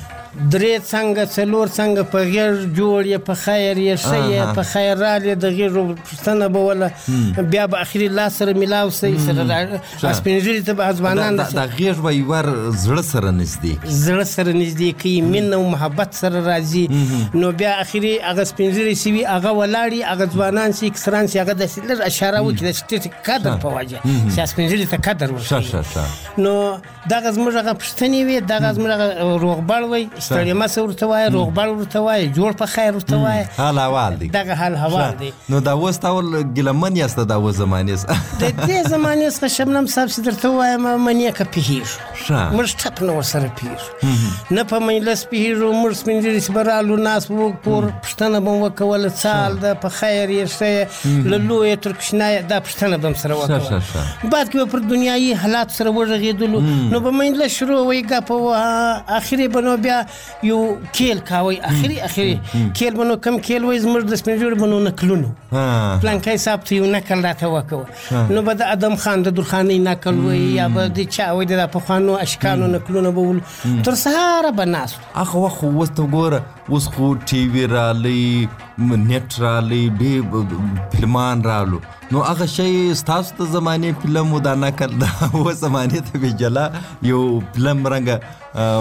درې څنګه څلور څنګه په غېږ جوړ یې په خیر یې ښه یې په خیر رالې د غېږو پوښتنه به وله بیا به اخري لاس سره میلاو سئ سره سپین ږیري ته به ځوانان دا غېږ به یوار زړه سره نږدې زړه سره نږدې کوي مینه او محبت سره راځي نو بیا اخري هغه سپین ږیري چې وي هغه ولاړي هغه ځوانان چې کسران چې هغه داسې لږ اشاره وکړي د قدر په وجه چې سپین ږیري ته قدر ورکوي نو دغه زموږ هغه پوښتنې وي دغه زموږ هغه روغبړ وی ستړي مه څه ورته وایه روغبړ ورته وایه جوړ په خیر ورته وایه حال احوال دی دغه حال احوال دی نو دا اوس تا ول ګیلمن یاست دا اوس زمانې د دې زمانې څخه شبنم صاحب چې درته ووایم منې که پوهېږو موږ ټپ نه ورسره پوهېږو نه په مجلس پوهېږو موږ سپین ږیري چې به رالو ناست وو پور پوښتنه به م وکوله څه حال ده په خیر یې ښه یې له لویه تر کوچنیه دا پوښتنه به م سره وکوله بعد کې به پر دنیایي حالات سره وغږېدلو نو به مجلس شروع وی ګپه وه اخري به نو بیا یو کیل کاوی اخري اخري کیل به نو کم کیل وی زموږ د سپین ږیرو به نو نکلونو پلانکی صاحب ته یو نکل راته وکوه نو به د ادم خان د درخانۍ نکل وی یا به د چا وی د پخوانو اشکانو نکلونه به ول تر سهاره به ناست هغه وخت خو اوس ته ګوره اوس خو ټي وي رالی نیټ رالی ډېر فلمان رالو نو هغه شی ستاسو د زمانې فلم و دا نکل دا اوس زمانې ته به جلا یو فلم رنګه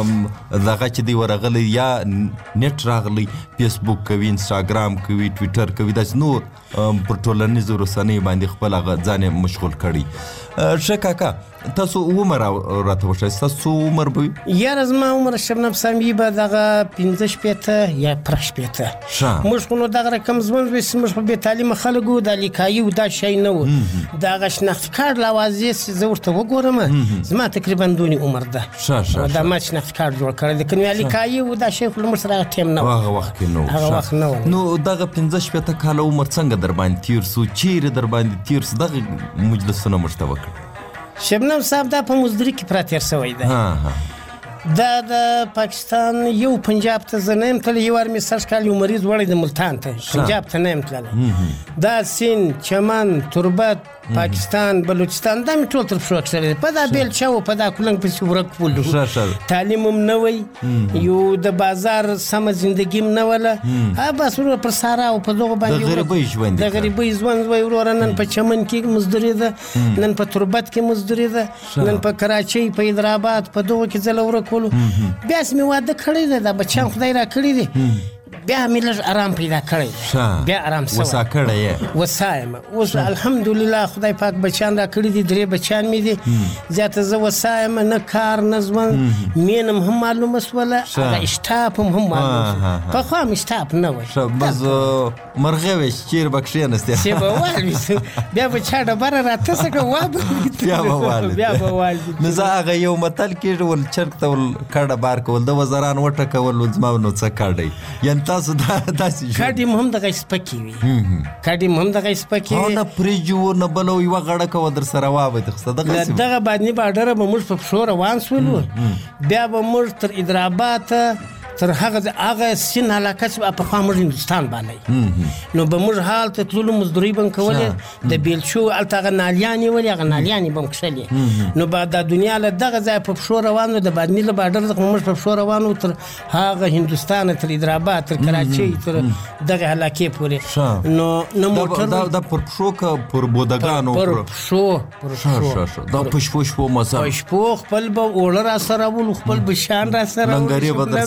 دغه چې دی ورغلی یا نیټ راغلی فیسبوک کوي انسټاګرام کوي ټویټر کوي داسې نور پر ټولنیزو رسنیو باندې خپل هغه ځان مشغول کړي ښه کاکا تاسو عمر راته وښایئ ستاسو عمر به وي یاره زما عمر شبنم صاحب به دغه پنځه شپېته یا پره شپېته موږ خو نو دغه رقم ژوند وي چې موږ خو بې تعلیمه خلک وو دا لیکایي و دا شی نه و د هغه شناختي کارډ لوازې چې زه ورته وګورم زما تقریبا دونې عمر ده دا ما شناختي کارډ جوړ کړی دی که نو لیکایي و دا شی خو له موږ سره هغه ټایم نه و هغه وخت کې نه و هغه وخت نه و نو دغه پنځه شپېته کاله عمر څنګه در باندې تېر سو چیرې در باندې تېر سو دغه مجلسونه موږ ته وکړه شبنم صاحب دا په مزدوري کې پراتېر شوی دی دا د پاکستان یو پنجاب ته زه نه یم تللی یو وار مې سږ کال یو مریض وړی د ملتان ته پنجاب ته نه یم تللی دا سیند چمن تربت پاکستان بلوچستان دا مې ټول تر پښو اخیستلی دی په دا بیلچه و په دا کولنګ پسې ورک ولو تعلیم هم نه وی یو د بازار سمه زندګي هم نه وله بس ورور پر سارا او په دغو باندې د غریبۍ ژوند وی وروره نن په چمن کې مزدوري ده نن په تربت کې مزدوري ده نن په کراچۍ په حیدرآباد په دغو کې ځله ورکولو بیا چې مې واده کړی دی دا بچیان خدای را کړي دي بیا مې لږ آرام پیدا کړی بیا آرام سوی وسا کړی یې وسا یم اوس الحمدلله خدای پاک بچیان را کړي دي درې بچیان مې دي زیاته زه وسا یم نه کار نه ژوند مینه م هم معلومه شوله هغه اشتاپ هم هم معلومه پخوا م اشتاپ نه وی بس مرغۍ وی چې چیرې به کښېنستې چې به والوېد بیا به چا ډبره راته کړه وابه بیا به والوېد بیا به والوېد نو زه هغه یو متل کېږي ول چرګ ته ول کډه بار کول د وزران وټکول زما نو څه کډی یعنې تاسو داسې کډې م هم دغه سپکې وي کډې م هم دغه سپکې وي نه فریج و نه بله یوه غړکه وه در سره وابه دغسته دغسې دغه بادني باډره به موږ په پښو روان شولو بیا به موږ تر حیدرآباد تر هغه هغه سین علاقه چې پخوا موږ هندوستان باندې نو به موږ هلته تللو مزدورۍ به م کولې د بیلچو هلته هغه نالیانې ولې هغه نالیانې به م کښلې نو به دا دنیا له دغه ځایه په پښو روان وو د بادني له باډر څخه موږ په پښو روان وو تر هغه هندوستانه تر حیدرآباد تر کراچۍ تر دغه علاقې پورې نو نه موټر دا پر پښو که پر بودګانو پر پښو پر پښو دا په شپو شپو مزه په شپو خپل به اوړه را سره ول خپل به شیان را سره لنګرې به در سره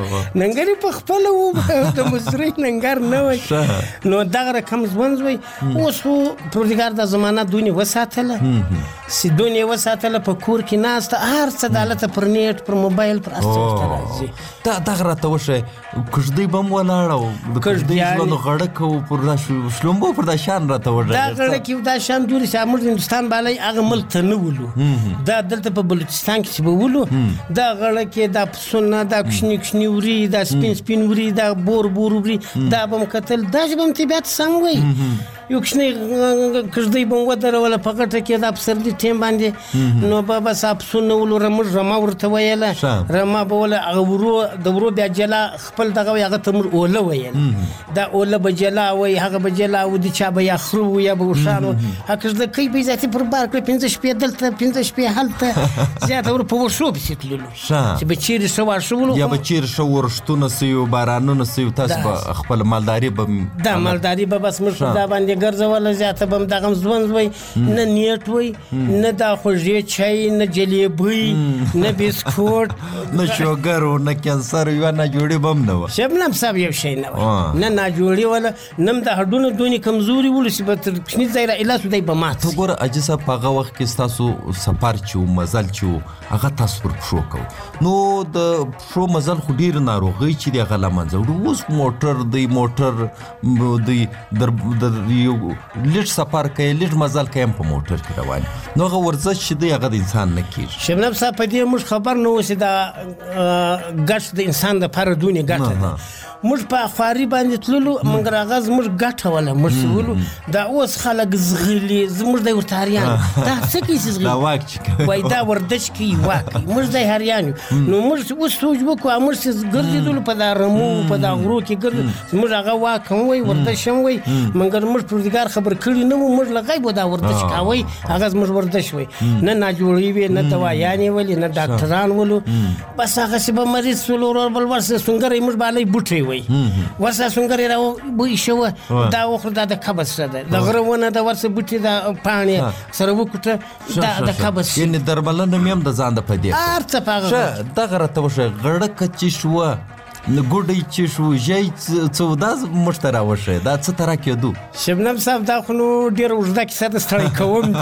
ننګر په خپل وو د مصری ننګر نه وای نو دغه رقم ځوند وای اوس پروردګار د زمانہ دونی وساتله سي دونی وساتله په کور کې ناست هر څه دالته پر نیټ پر موبایل پر استفاده راځي دا دغه راته وشه کښدی بم ولاړو د کښدی ژوند غړکو پر شلومبو پر د شان راته وشه دا غړکی دا شان جوړ شي موږ هندستان باندې هغه ملک ته نه ولو دا دلته په بلوچستان کې چې به ولو دا غړکی دا پسونه دا کښنی کښنی وري دا سپین سپین وري دا بور بور وري دا بم قتل دا چې بم طبيعت سم وي یو کښنی کښدی بم ودر ولا پکټه کې دا پسردي ټیم باندې نو بابا صاحب سونه ولو رمر رما ورته ویله رما به ولا هغه ورو د ورو بیا جلا خپل دغه هغه تمر اوله ویل دا اوله بجلا وي هغه بجلا و دي چا به یخرو یا به وشانو هکه د کی به ذاتي پر بار کړ پنځه شپې دلته پنځه شپې هلته زیاته ور په ورشو بسیتللو چې به چیرې شو شو یا به چیرې شو ورشتونه سيو بارانونه سيو تاسو به خپل مالداري به دا مالداري به بس مر دا باندې ګرځول زیاته بم دغه ځوند وي نه نیټ وي نه دا خوږی چای نه جلیبي نه بسکوټ نه شوګر نه کانسر یو نه جوړي بم نه شبنم صاحب یو شي نه نه نه جوړي ولا نم د هډونو دونی کمزوري ولسی به تر پښنی ځای را اله سودای به مات تو ګور اجازه پاغه وخت کې تاسو سفر چو مزل چو هغه تاسو پر شو کو نو د شو مزل خو ډیر ناروغي چې د غلا منځو اوس موټر دی موټر دی در یو لټ سفر کوي لټ مزل کوي په موټر کې روان نو هغه ورزش چې دی هغه د انسان نه کیږي شبنم صاحب په دې موږ خبر نه وسی دا ګټ د انسان د پر دونی ګټه ده موږ په افاری باندې تللو موږ راغز موږ ګټه ولا موږ سولو دا اوس خلک زغلی زموږ د ورتاریان دا څه کیسه زغلی دا واک وای دا وردش کی واک موږ د هریان نو موږ اوس سوچ وکړو موږ ګرځیدل په دا رمو په دا غرو کې ګرځ موږ هغه واک وای وردش وای موږ موږ پروردګار خبر کړی نه موږ لغای بو دا وردش کاوي هغه موږ وردش وای نه نه جوړی وی نه دوايانې ولې نه ډاکټران ولو بس هغه چې به مریض سولور بل ورسه څنګه موږ باندې بوټي ورسه څنګه راو بو شو دا وخت د قبض سره د غرونه د ورسه بوټي د پانی سره وکټه دا د قبض یعنی درملنه مې د ځان د پدې ارته پاغه دغه راته وشه غړک چې شو ګوډی چې شو جې څوداز مشترا وشه دا څه تر کېدو شبنم صاحب دا خو ډیر وژدا کې سره ستړی کوم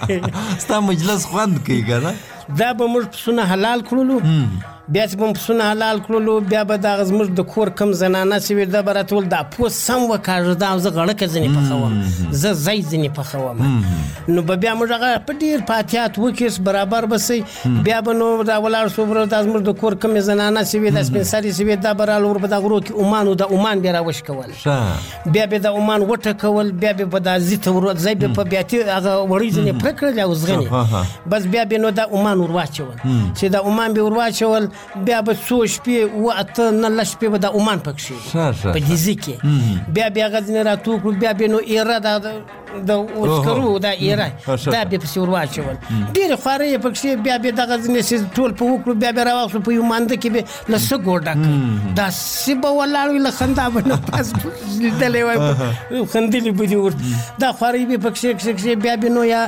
دي ستا مجلس خوند کوي کنه دا به موږ پسونه حلال کړلو بیا چې به پسونه حلال کړلو بیا به دا زموږ د کور کم زنانه سوي د براتول دا پوس سم وکړه دا زه غړکه ځنی پخوم زه زای ځنی پخوم نو به بیا موږ هغه په ډیر پاتیات وکیس برابر بسي بیا به نو دا ولار سو بر د زموږ د کور کم زنانه سوي د سپنسري سوي دا برال ور په دا غرو کې اومانو د اومان بیا راوش کول بیا به د اومان وټه کول بیا به د زیت ور زای به په بیاتي هغه وړي ځنی پرکړل او زغنی بس بیا به نو د اومان ور واچول چې د اومان به ور واچول بیا به څو شپې و اته نه لس شپې به د عمان پکښې په دیزي کې بیا بیا غځنې راتو کړو بیا به نو ایره د د اوسکرو دا ایره دا به په سور واچول ډېر خوارې پکښې بیا به د غځنې ټول په وکړو بیا به راوښو په یو مانده کې به لسه ګوډک دا سیبه ولاړ له خندا باندې پاس دلې وای خندلې بده ور دا خوارې به پکښې پکښې بیا به نو یا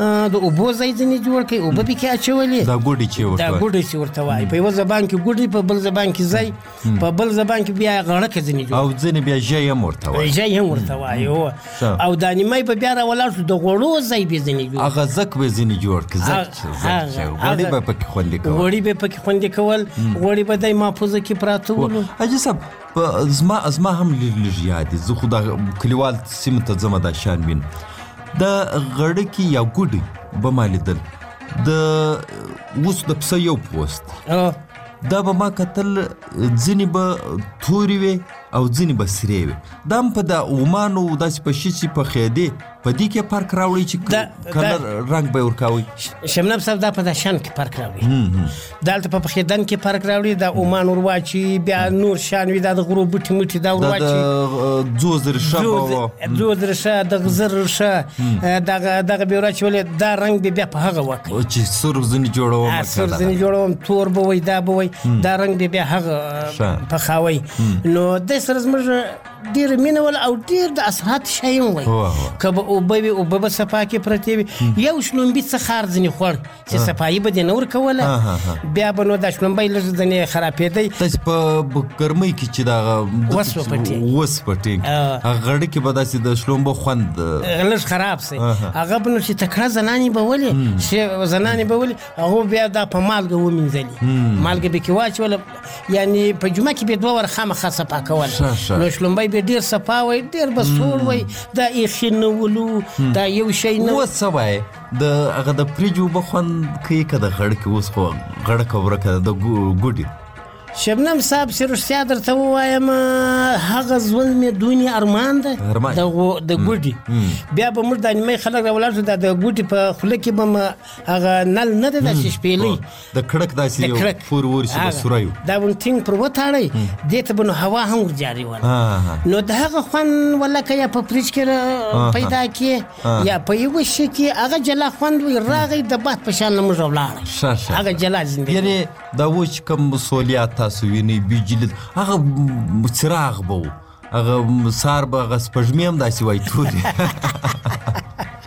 د اوبو ځای ځنې جوړ کړي او به کې اچولې دا ګوډي چې ورته دا ګوډي چې ورته وای په یو زبان کې ګوډي په بل زبان کې ځای په بل زبان کې بیا غړکه ځنې جوړ او ځنې بیا ژای هم ورته وای ژای هم ورته وای او د نیمای په بیا را ولاړ شو د غوړو ځای به ځنې جوړ هغه زک به ځنې جوړ کې زک غوړي به پکې خوندې کول غوړي به پکې خوندې کول غوړي به د محفوظه کې پراته ول اجي صاحب زما زما هم لږ یاد زه خو د کلیوال سیمه ته زما د شان بین د غړکی یا ګوډي به مالیدل د اوس د پسه یو پوست دا به ما کتل ځینې به تورې وي او ځینې به سرې وي دا هم په د اومانو داسې په شي چې په خیدې په دې کې فرق راوړي چې کلر رنګ به ورکوي شمنم صاحب دا په د شان کې فرق راوړي دلته په خیدن کې فرق راوړي د اومان ورواچي بیا نور شان وي د غرو بوټي مټي دا ورواچي جوز رشه جوز رشه د غزر رشه دغه دغه به ورواچي ولې دا رنګ بیا په هغه وکړي چې سرخ ځنې جوړوم سرخ ځنې جوړوم تور به وي دا به وي دا رنګ بیا هغه په خاوي نو د سره زموږ ډیر مینول او ډیر د اثرات شایم وای کبه او به او به صفا کې پرتی وي یو شلومبي څه خار ځنی خور چې صفایي به د نور کوله بیا به نو د شلومبي لږ ځنی خرابېدی تاسو په ګرمۍ کې چې دا وس پټي وس پټي غړ کې به داسې د شلومبو خوند لږ خراب سي هغه به نو چې تکړه زنانی به ولي چې زنانی به ولي هغه بیا دا په مالګه ومنځلي مالګه به کې واچول یعنی په جمعه کې به دوه ور خامخا صفا کول نو شلومبي به ډیر صفا وای ډیر بسور وای دا یې خنولو دا یو شی نه وڅ وای د هغه د پریجو بخون کې کده غړ کې اوس خو غړ کبره کده د ګوډي شبنم صاحب چې رښتیا درته ووایم هغه ژوند مې دونی ارمان ده د ګوډي بیا به موږ د نیمې خلک راولاړ شو د ګوډي په خوله کې به هغه نل نه ده داسې شپېلۍ د کړک داسې یو پور ورسي به سورایو دا به ټینګ پر وتاړی دې ته به نو هوا هم ورجاري وله نو د هغه خوند ولکه یا په فریج کې پیدا کړې یا په یوه شي کې هغه جلا خوند وي راغی د باد په شان نه موږ ولاړی هغه جلا زندګي یعنې دا وچ کم سولیات تاسو ویني بجلی هغه څراغ به هغه سار به هغه سپږمې هم داسې وای تورې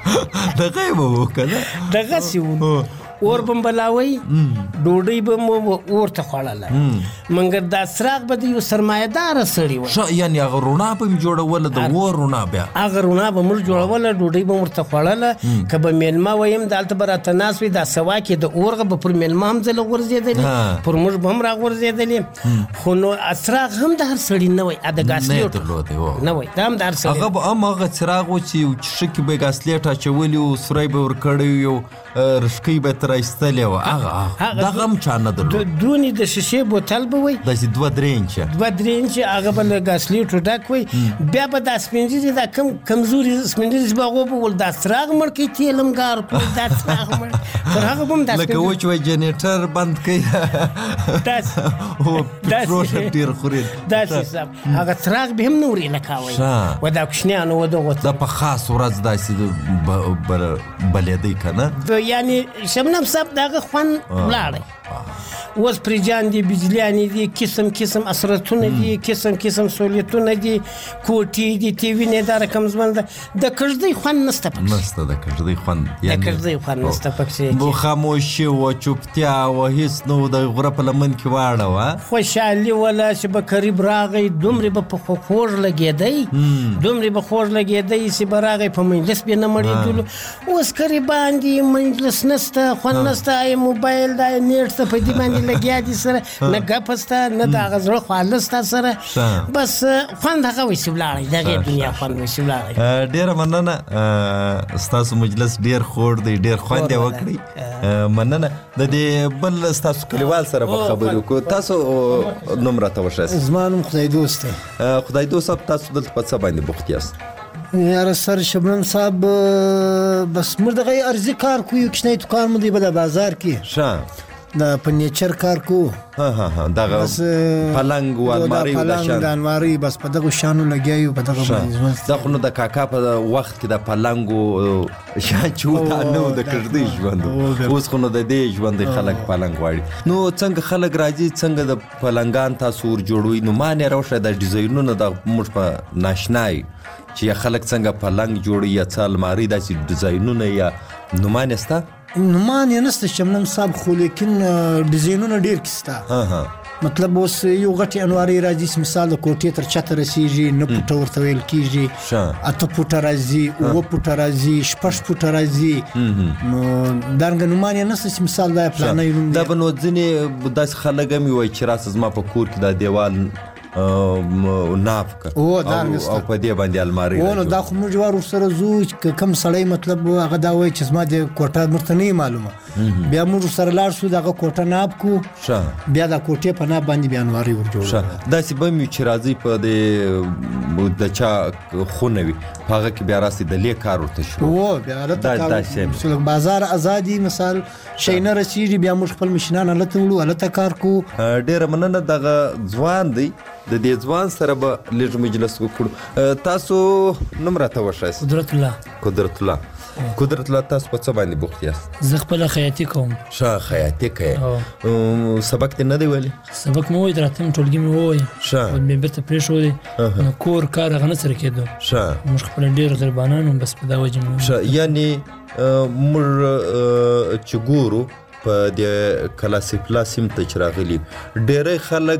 دغه یې به و که نه دغسې و اور به بلاوي ډوډۍ به مو اور ته خوړله مګر دا څراغ به د یو سرمایه‌داره سړي و یعنې هغه رڼا به مې جوړوله د اور رڼا بیا هغه رڼا به موږ جوړوله ډوډۍ به ورته خوړله که به میلمه ویم دلته به راته ناست وي دا سوا کې د اورغه به پر میلمه هم ځله غورځېدلې پر موږ به هم راغورځېدلې خو نو څراغ هم د هر سړي نه وای د ګاسلیټ نه وای دا هم د هر سړي هغه به هم هغه څراغ و چې یو چیښه کې به یې ګاسلیټ اچولي و سوری به ورکړی یو رشکۍ به تر ایستلې وه هغه دغه هم چا نه درلود دونې د شیشې بوتل به وی داسې دوه درې انچه دوه درې انچه هغه به له ګاسلیټو ډک وی بیا به دا سپین ږیري دا کم کمزوري سپین ږیري چې به هغو به ول دا څراغ مړ کړي تیل هم ګار کړي دا څراغ مړ پر هغه به هم دا لکه وچ وای جنریټر بند کړي داسې هو پټرول ډېر خوري داسې حساب هغه څراغ به هم نه ورې لکاوی و دا کوچنیانو و دغو دا په خاص ورځ داسې بلېدی که نه یعنی شبنم صاحب دغه خوند ولاړی اوس پریجان دي بجلیانې دي قسم قسم اثرتونه دي قسم قسم سهولتونه دي کوټې دي ټي وي نه دا رقم ژوند ده د کږدۍ خوند نشته پکې نشته د کږدۍ خوند د کږدۍ خوند نشته پکې بو خاموشي و چوپتیا و هیڅ نو د غره په لمن کې واړه خوشحالي ولا چې به قریب راغی دومره به په خوږ لګېدی دومره به خوږ لګېدی چې به راغی په مجلس به نه مړېدلو اوس قریبان دي مجلس نشته خوند نشته ای موبایل دا نیټ ته په دې باندې لګیا دي سره نه ګپ سته نه د هغه زړه خواله سته سره بس خوند هغه ویسې ولاړی دغې دنیا خوند ویسې ولاړی ډېره مننه ستاسو مجلس ډېر خوږ دی ډېر خوند یې وکړئ مننه د دې بل ستاسو کلیوال سره به خبرې وکړو تاسو نوم راته وښایاست زما نوم خدای دوست دی خدای دوست صاحب تاسو دلته په څه باندې بوخت یاست یاره سر شبنم صاحب بس موږ دغه ارزي کار کوو یو کوچنی دوکان مو دی په بازار کې ښه د فرنیچر کار کوو ها ها ها دغه پلنګ او الماری او د شان د الماری بس په دغه شانو لګیایو په دغه باندې دا خو نو د کاکا په وخت کې د پلنګ او شان چوتا نو د کړدي ژوند اوس خو نو د دې ژوند خلک پلنګ واړي نو څنګه خلک راځي څنګه د پلنګان تاسو ور جوړوي نو ما نه راوشه د ډیزاینونو د موږ په ناشنای چې خلک څنګه پلنګ جوړي یا څه الماری داسې ډیزاینونه یا نومان ستا نومان یې نسته شبنم صاحب خو لیکن ډیزاینونه ډېر کیسته مطلب اوس یو غټې انواري راځي چې مثال د کوټې تر چته رسیږي نه پوټه ورته ویل کېږي اته پوټه راځي اووه پوټه راځي شپږ پوټه راځي نو دارنګه نومان یې نسته چې مثال دا پلانۍ نوم دا به نو ځینې داسې خلک هم وایي چې راسه زما په کور کې دا دیوال ناف که او په دې باندې الماری او نو دا خو موږ جوار ورسره ځو چې کوم سړی مطلب هغه دا وایي چې زما د کوټه مرته نه معلومه بیا موږ ورسره لاړ شو دغه کوټه ناب کو بیا د کوټې په ناب باندې بیا انواري ورجوړو داسې به مې چې راځي په دې د چا خونه وي په هغه کې بیا راسي د لې کار ورته شروع او بیا هلته بازار ازادي مثال شی نه رسېږي بیا موږ خپل مشینان هلته وړو هلته کار کوو ډېره مننه دغه ځوان دی د دې ځوان سره به لږ مجلس وکړو تاسو نوم راته وښایاست قدرت الله قدرت الله قدرت الله تاسو په څه باندې بوخت یاست؟ زه خپل خیاطي کوم. ښه خیاطي کوي. سبق دې نه دی ویلی؟ سبق مې وایي دراتم ټولګي مې ووایي. ښه. مې بیرته پرېښودی. نو کور کار هغه نه سره کېدو. ښه. موږ خپله ډېر غریبانان وو بس په دا وجه مې. ښه یعنې موږ چې ګورو په د کلاسیفلا سیم ته چې راغلي ډېری خلک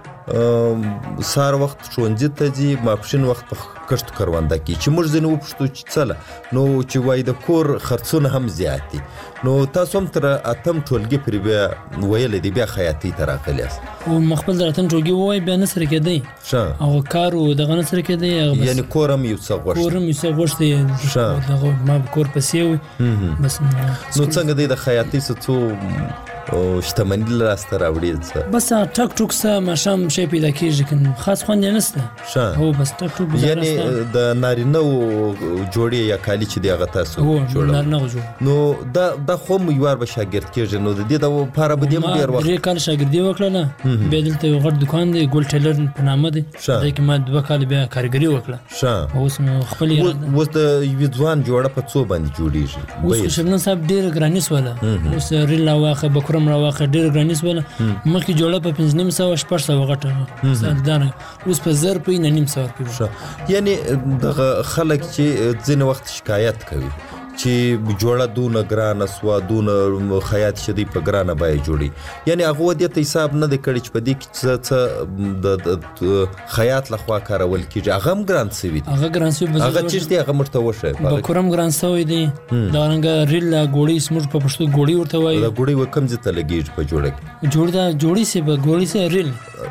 سهار وخت ښوونځي ته ځي ماپښین وخت په کښت کرونده کې چې موږ ځینې وپوښتو چې څله نو چې وایي د کور خرڅونه هم زیات دي نو تاسو هم تر اتم ټولګي پورې بیا ویلی دی بیا خیاطۍ ته راغلي یاست ما خپل تر اتم ټولګي ووایي بیا نه سره کېدی او کار و دغه نه سره کېدی یعنې کور هم یو څه غوښتي کور هم یو څه غوښتي ما به کور پسې وي بس نو څنګه دی د خیاطۍ څه څو شتمني لاسته راوړي څه بس ټک ټوک څه ماښام شی پیدا کېږي که خاص خوند یې نشته هو بس ټک ټوک یعنې د نارینهو جوړې یا کالي چې دی هغه تاسو جوړوئ نو دا دا خو هم یوار به شاګرد کېږي نو د دې دپاره به دې هم ډېر وخت درې کاله شاګردي وکړله بیا دلته یو غټ دکان دی ګل ټیلر په نامه دی دی کې ما دوه کاله بیا کارګري وکړه اوس مې خپل اوس د یوې ځوان جوړه په څو باندې جوړېږي اوس شبنم صاحب ډېره ګراني سوله اوس ریل راواخه بکرم راواخه ډېره ګراني سوله مخکې جوړه په پنځه نیم سوه شپږ سوه غټه سالدانه اوس په زر روپۍ نه نیم سوه روپۍ یعنې دغه خلک چې ځینې وخت شکایت کوي چې جوړه دونه ګرانه سوه دونه خیاط چې دی په ګرانه بیه جوړي یعنې هغه دې ته حساب نه دی کړی چې په دې کې څه څه د خیاط لخوا کارول کېږي هغه هم ګران سوي دي هغه ګران سوي هغه چیز دی هغه موږ ته وښایه بکرم ګران سوی دی دغرنګه ریل ګوړۍ موږ په پښتو ګوړۍ ورته وایو دا ګوړۍ کوم ځای ته لګېږي په جوړه کې جوړ دا جوړۍ سي به ګوړۍ سي ریل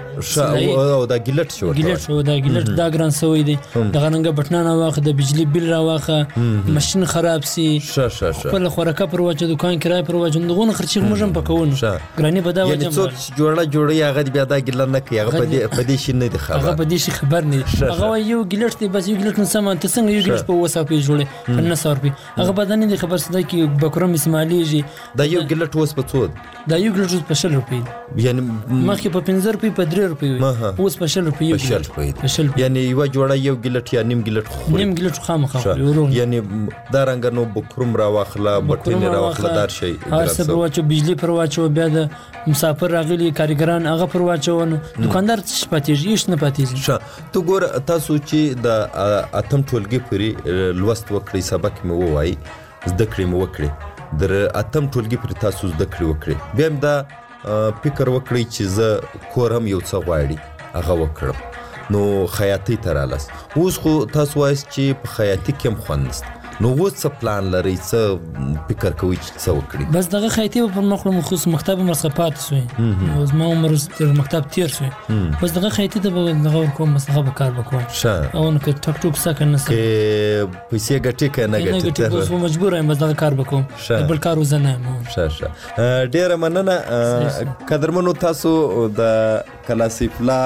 او دا ګیلټ شو ګیلټ شو دا ګیلټ دا ګران سوی دی دغرنګه بټنه واخه د بجلی بیل راواخه ماشین خراب سي شه شه شه خپل خوراکه پر واچو دکان کرای پر واچو دغه خرچې موږ هم پکونو ګرانی په دا وجه یعنی څوک جوړه جوړي هغه بیا دا ګیل نه کوي هغه په دې په دې شي نه دی خبر هغه په دې شي خبر نه هغه یو ګیلټ دی بس یو ګیلټ سم ته څنګه یو ګیلټ په وسه په جوړه نه سر په هغه بدن نه خبر سده کې بکرم اسماعیلي دا یو ګیلټ اوس په څو دا یو ګیلټ په شل روپۍ یعنی مخکې په پنځه روپۍ په درې روپۍ اوس په شل روپۍ په شل یعنی یو جوړه یو ګیلټ یا نیم ګیلټ نیم ګیلټ خامخا یعنی دا رنګ نو بکرم راواخله بټینه راواخله دار شي هر څه پر واچو بجلی پر واچو بیا د مسافر راغلي کارګران هغه پر واچو دکاندار څه پاتېږي هیڅ نه پاتېږي ښه ته ګوره تاسو چې د اتم ټولګي پورې لوست وکړئ سبق مې ووایي زده کړې مې وکړې در اتم ټولګي پورې تاسو زده کړې وکړې بیا هم دا فکر وکړئ چې زه کور هم یو څه غواړي هغه وکړم نو خیاطۍ ته رالاست اوس خو تاسو وایست چې په خیاطۍ کې هم خوند نشته نو اوس څه پلان لرئ څه فکر کوئ چې څه وکړي بس دغه خیاطۍ به پر مخ خصوص مکتب هم ورڅخه پاتې سوی زما عمر تر مکتب تېر سوی بس دغه خیاطۍ ته به دغه ورکوم بس هغه به کار به کوم او نو که ټک ټوک څه که نه څه پیسې ګټې که نه ګټې اوس به مجبور یم بس دغه کار به کوم بل کار وزه نه یم ښه ښه ډېره مننه قدرمنو تاسو د کلاسیفلا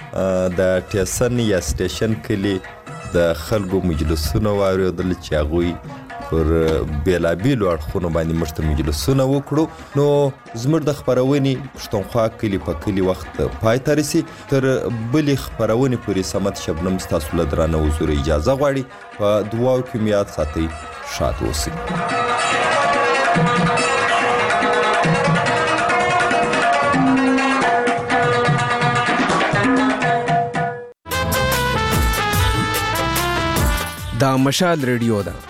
د ټیسن یا سټیشن کلي د خلکو مجلسونه واورېدل چې هغوی پر بېلابېلو اړخونو باندې موږ ته مجلسونه وکړو نو زموږ د خپرونې پښتونخوا کلي په کلي وخت پای ته رسي تر بلې خپرونې پورې صمد شبنم ستاسو له درانه حضور اجازه غواړي په دعاو کې مې یاد ساتئ شاد اوسئ دا مشال ریډیو ده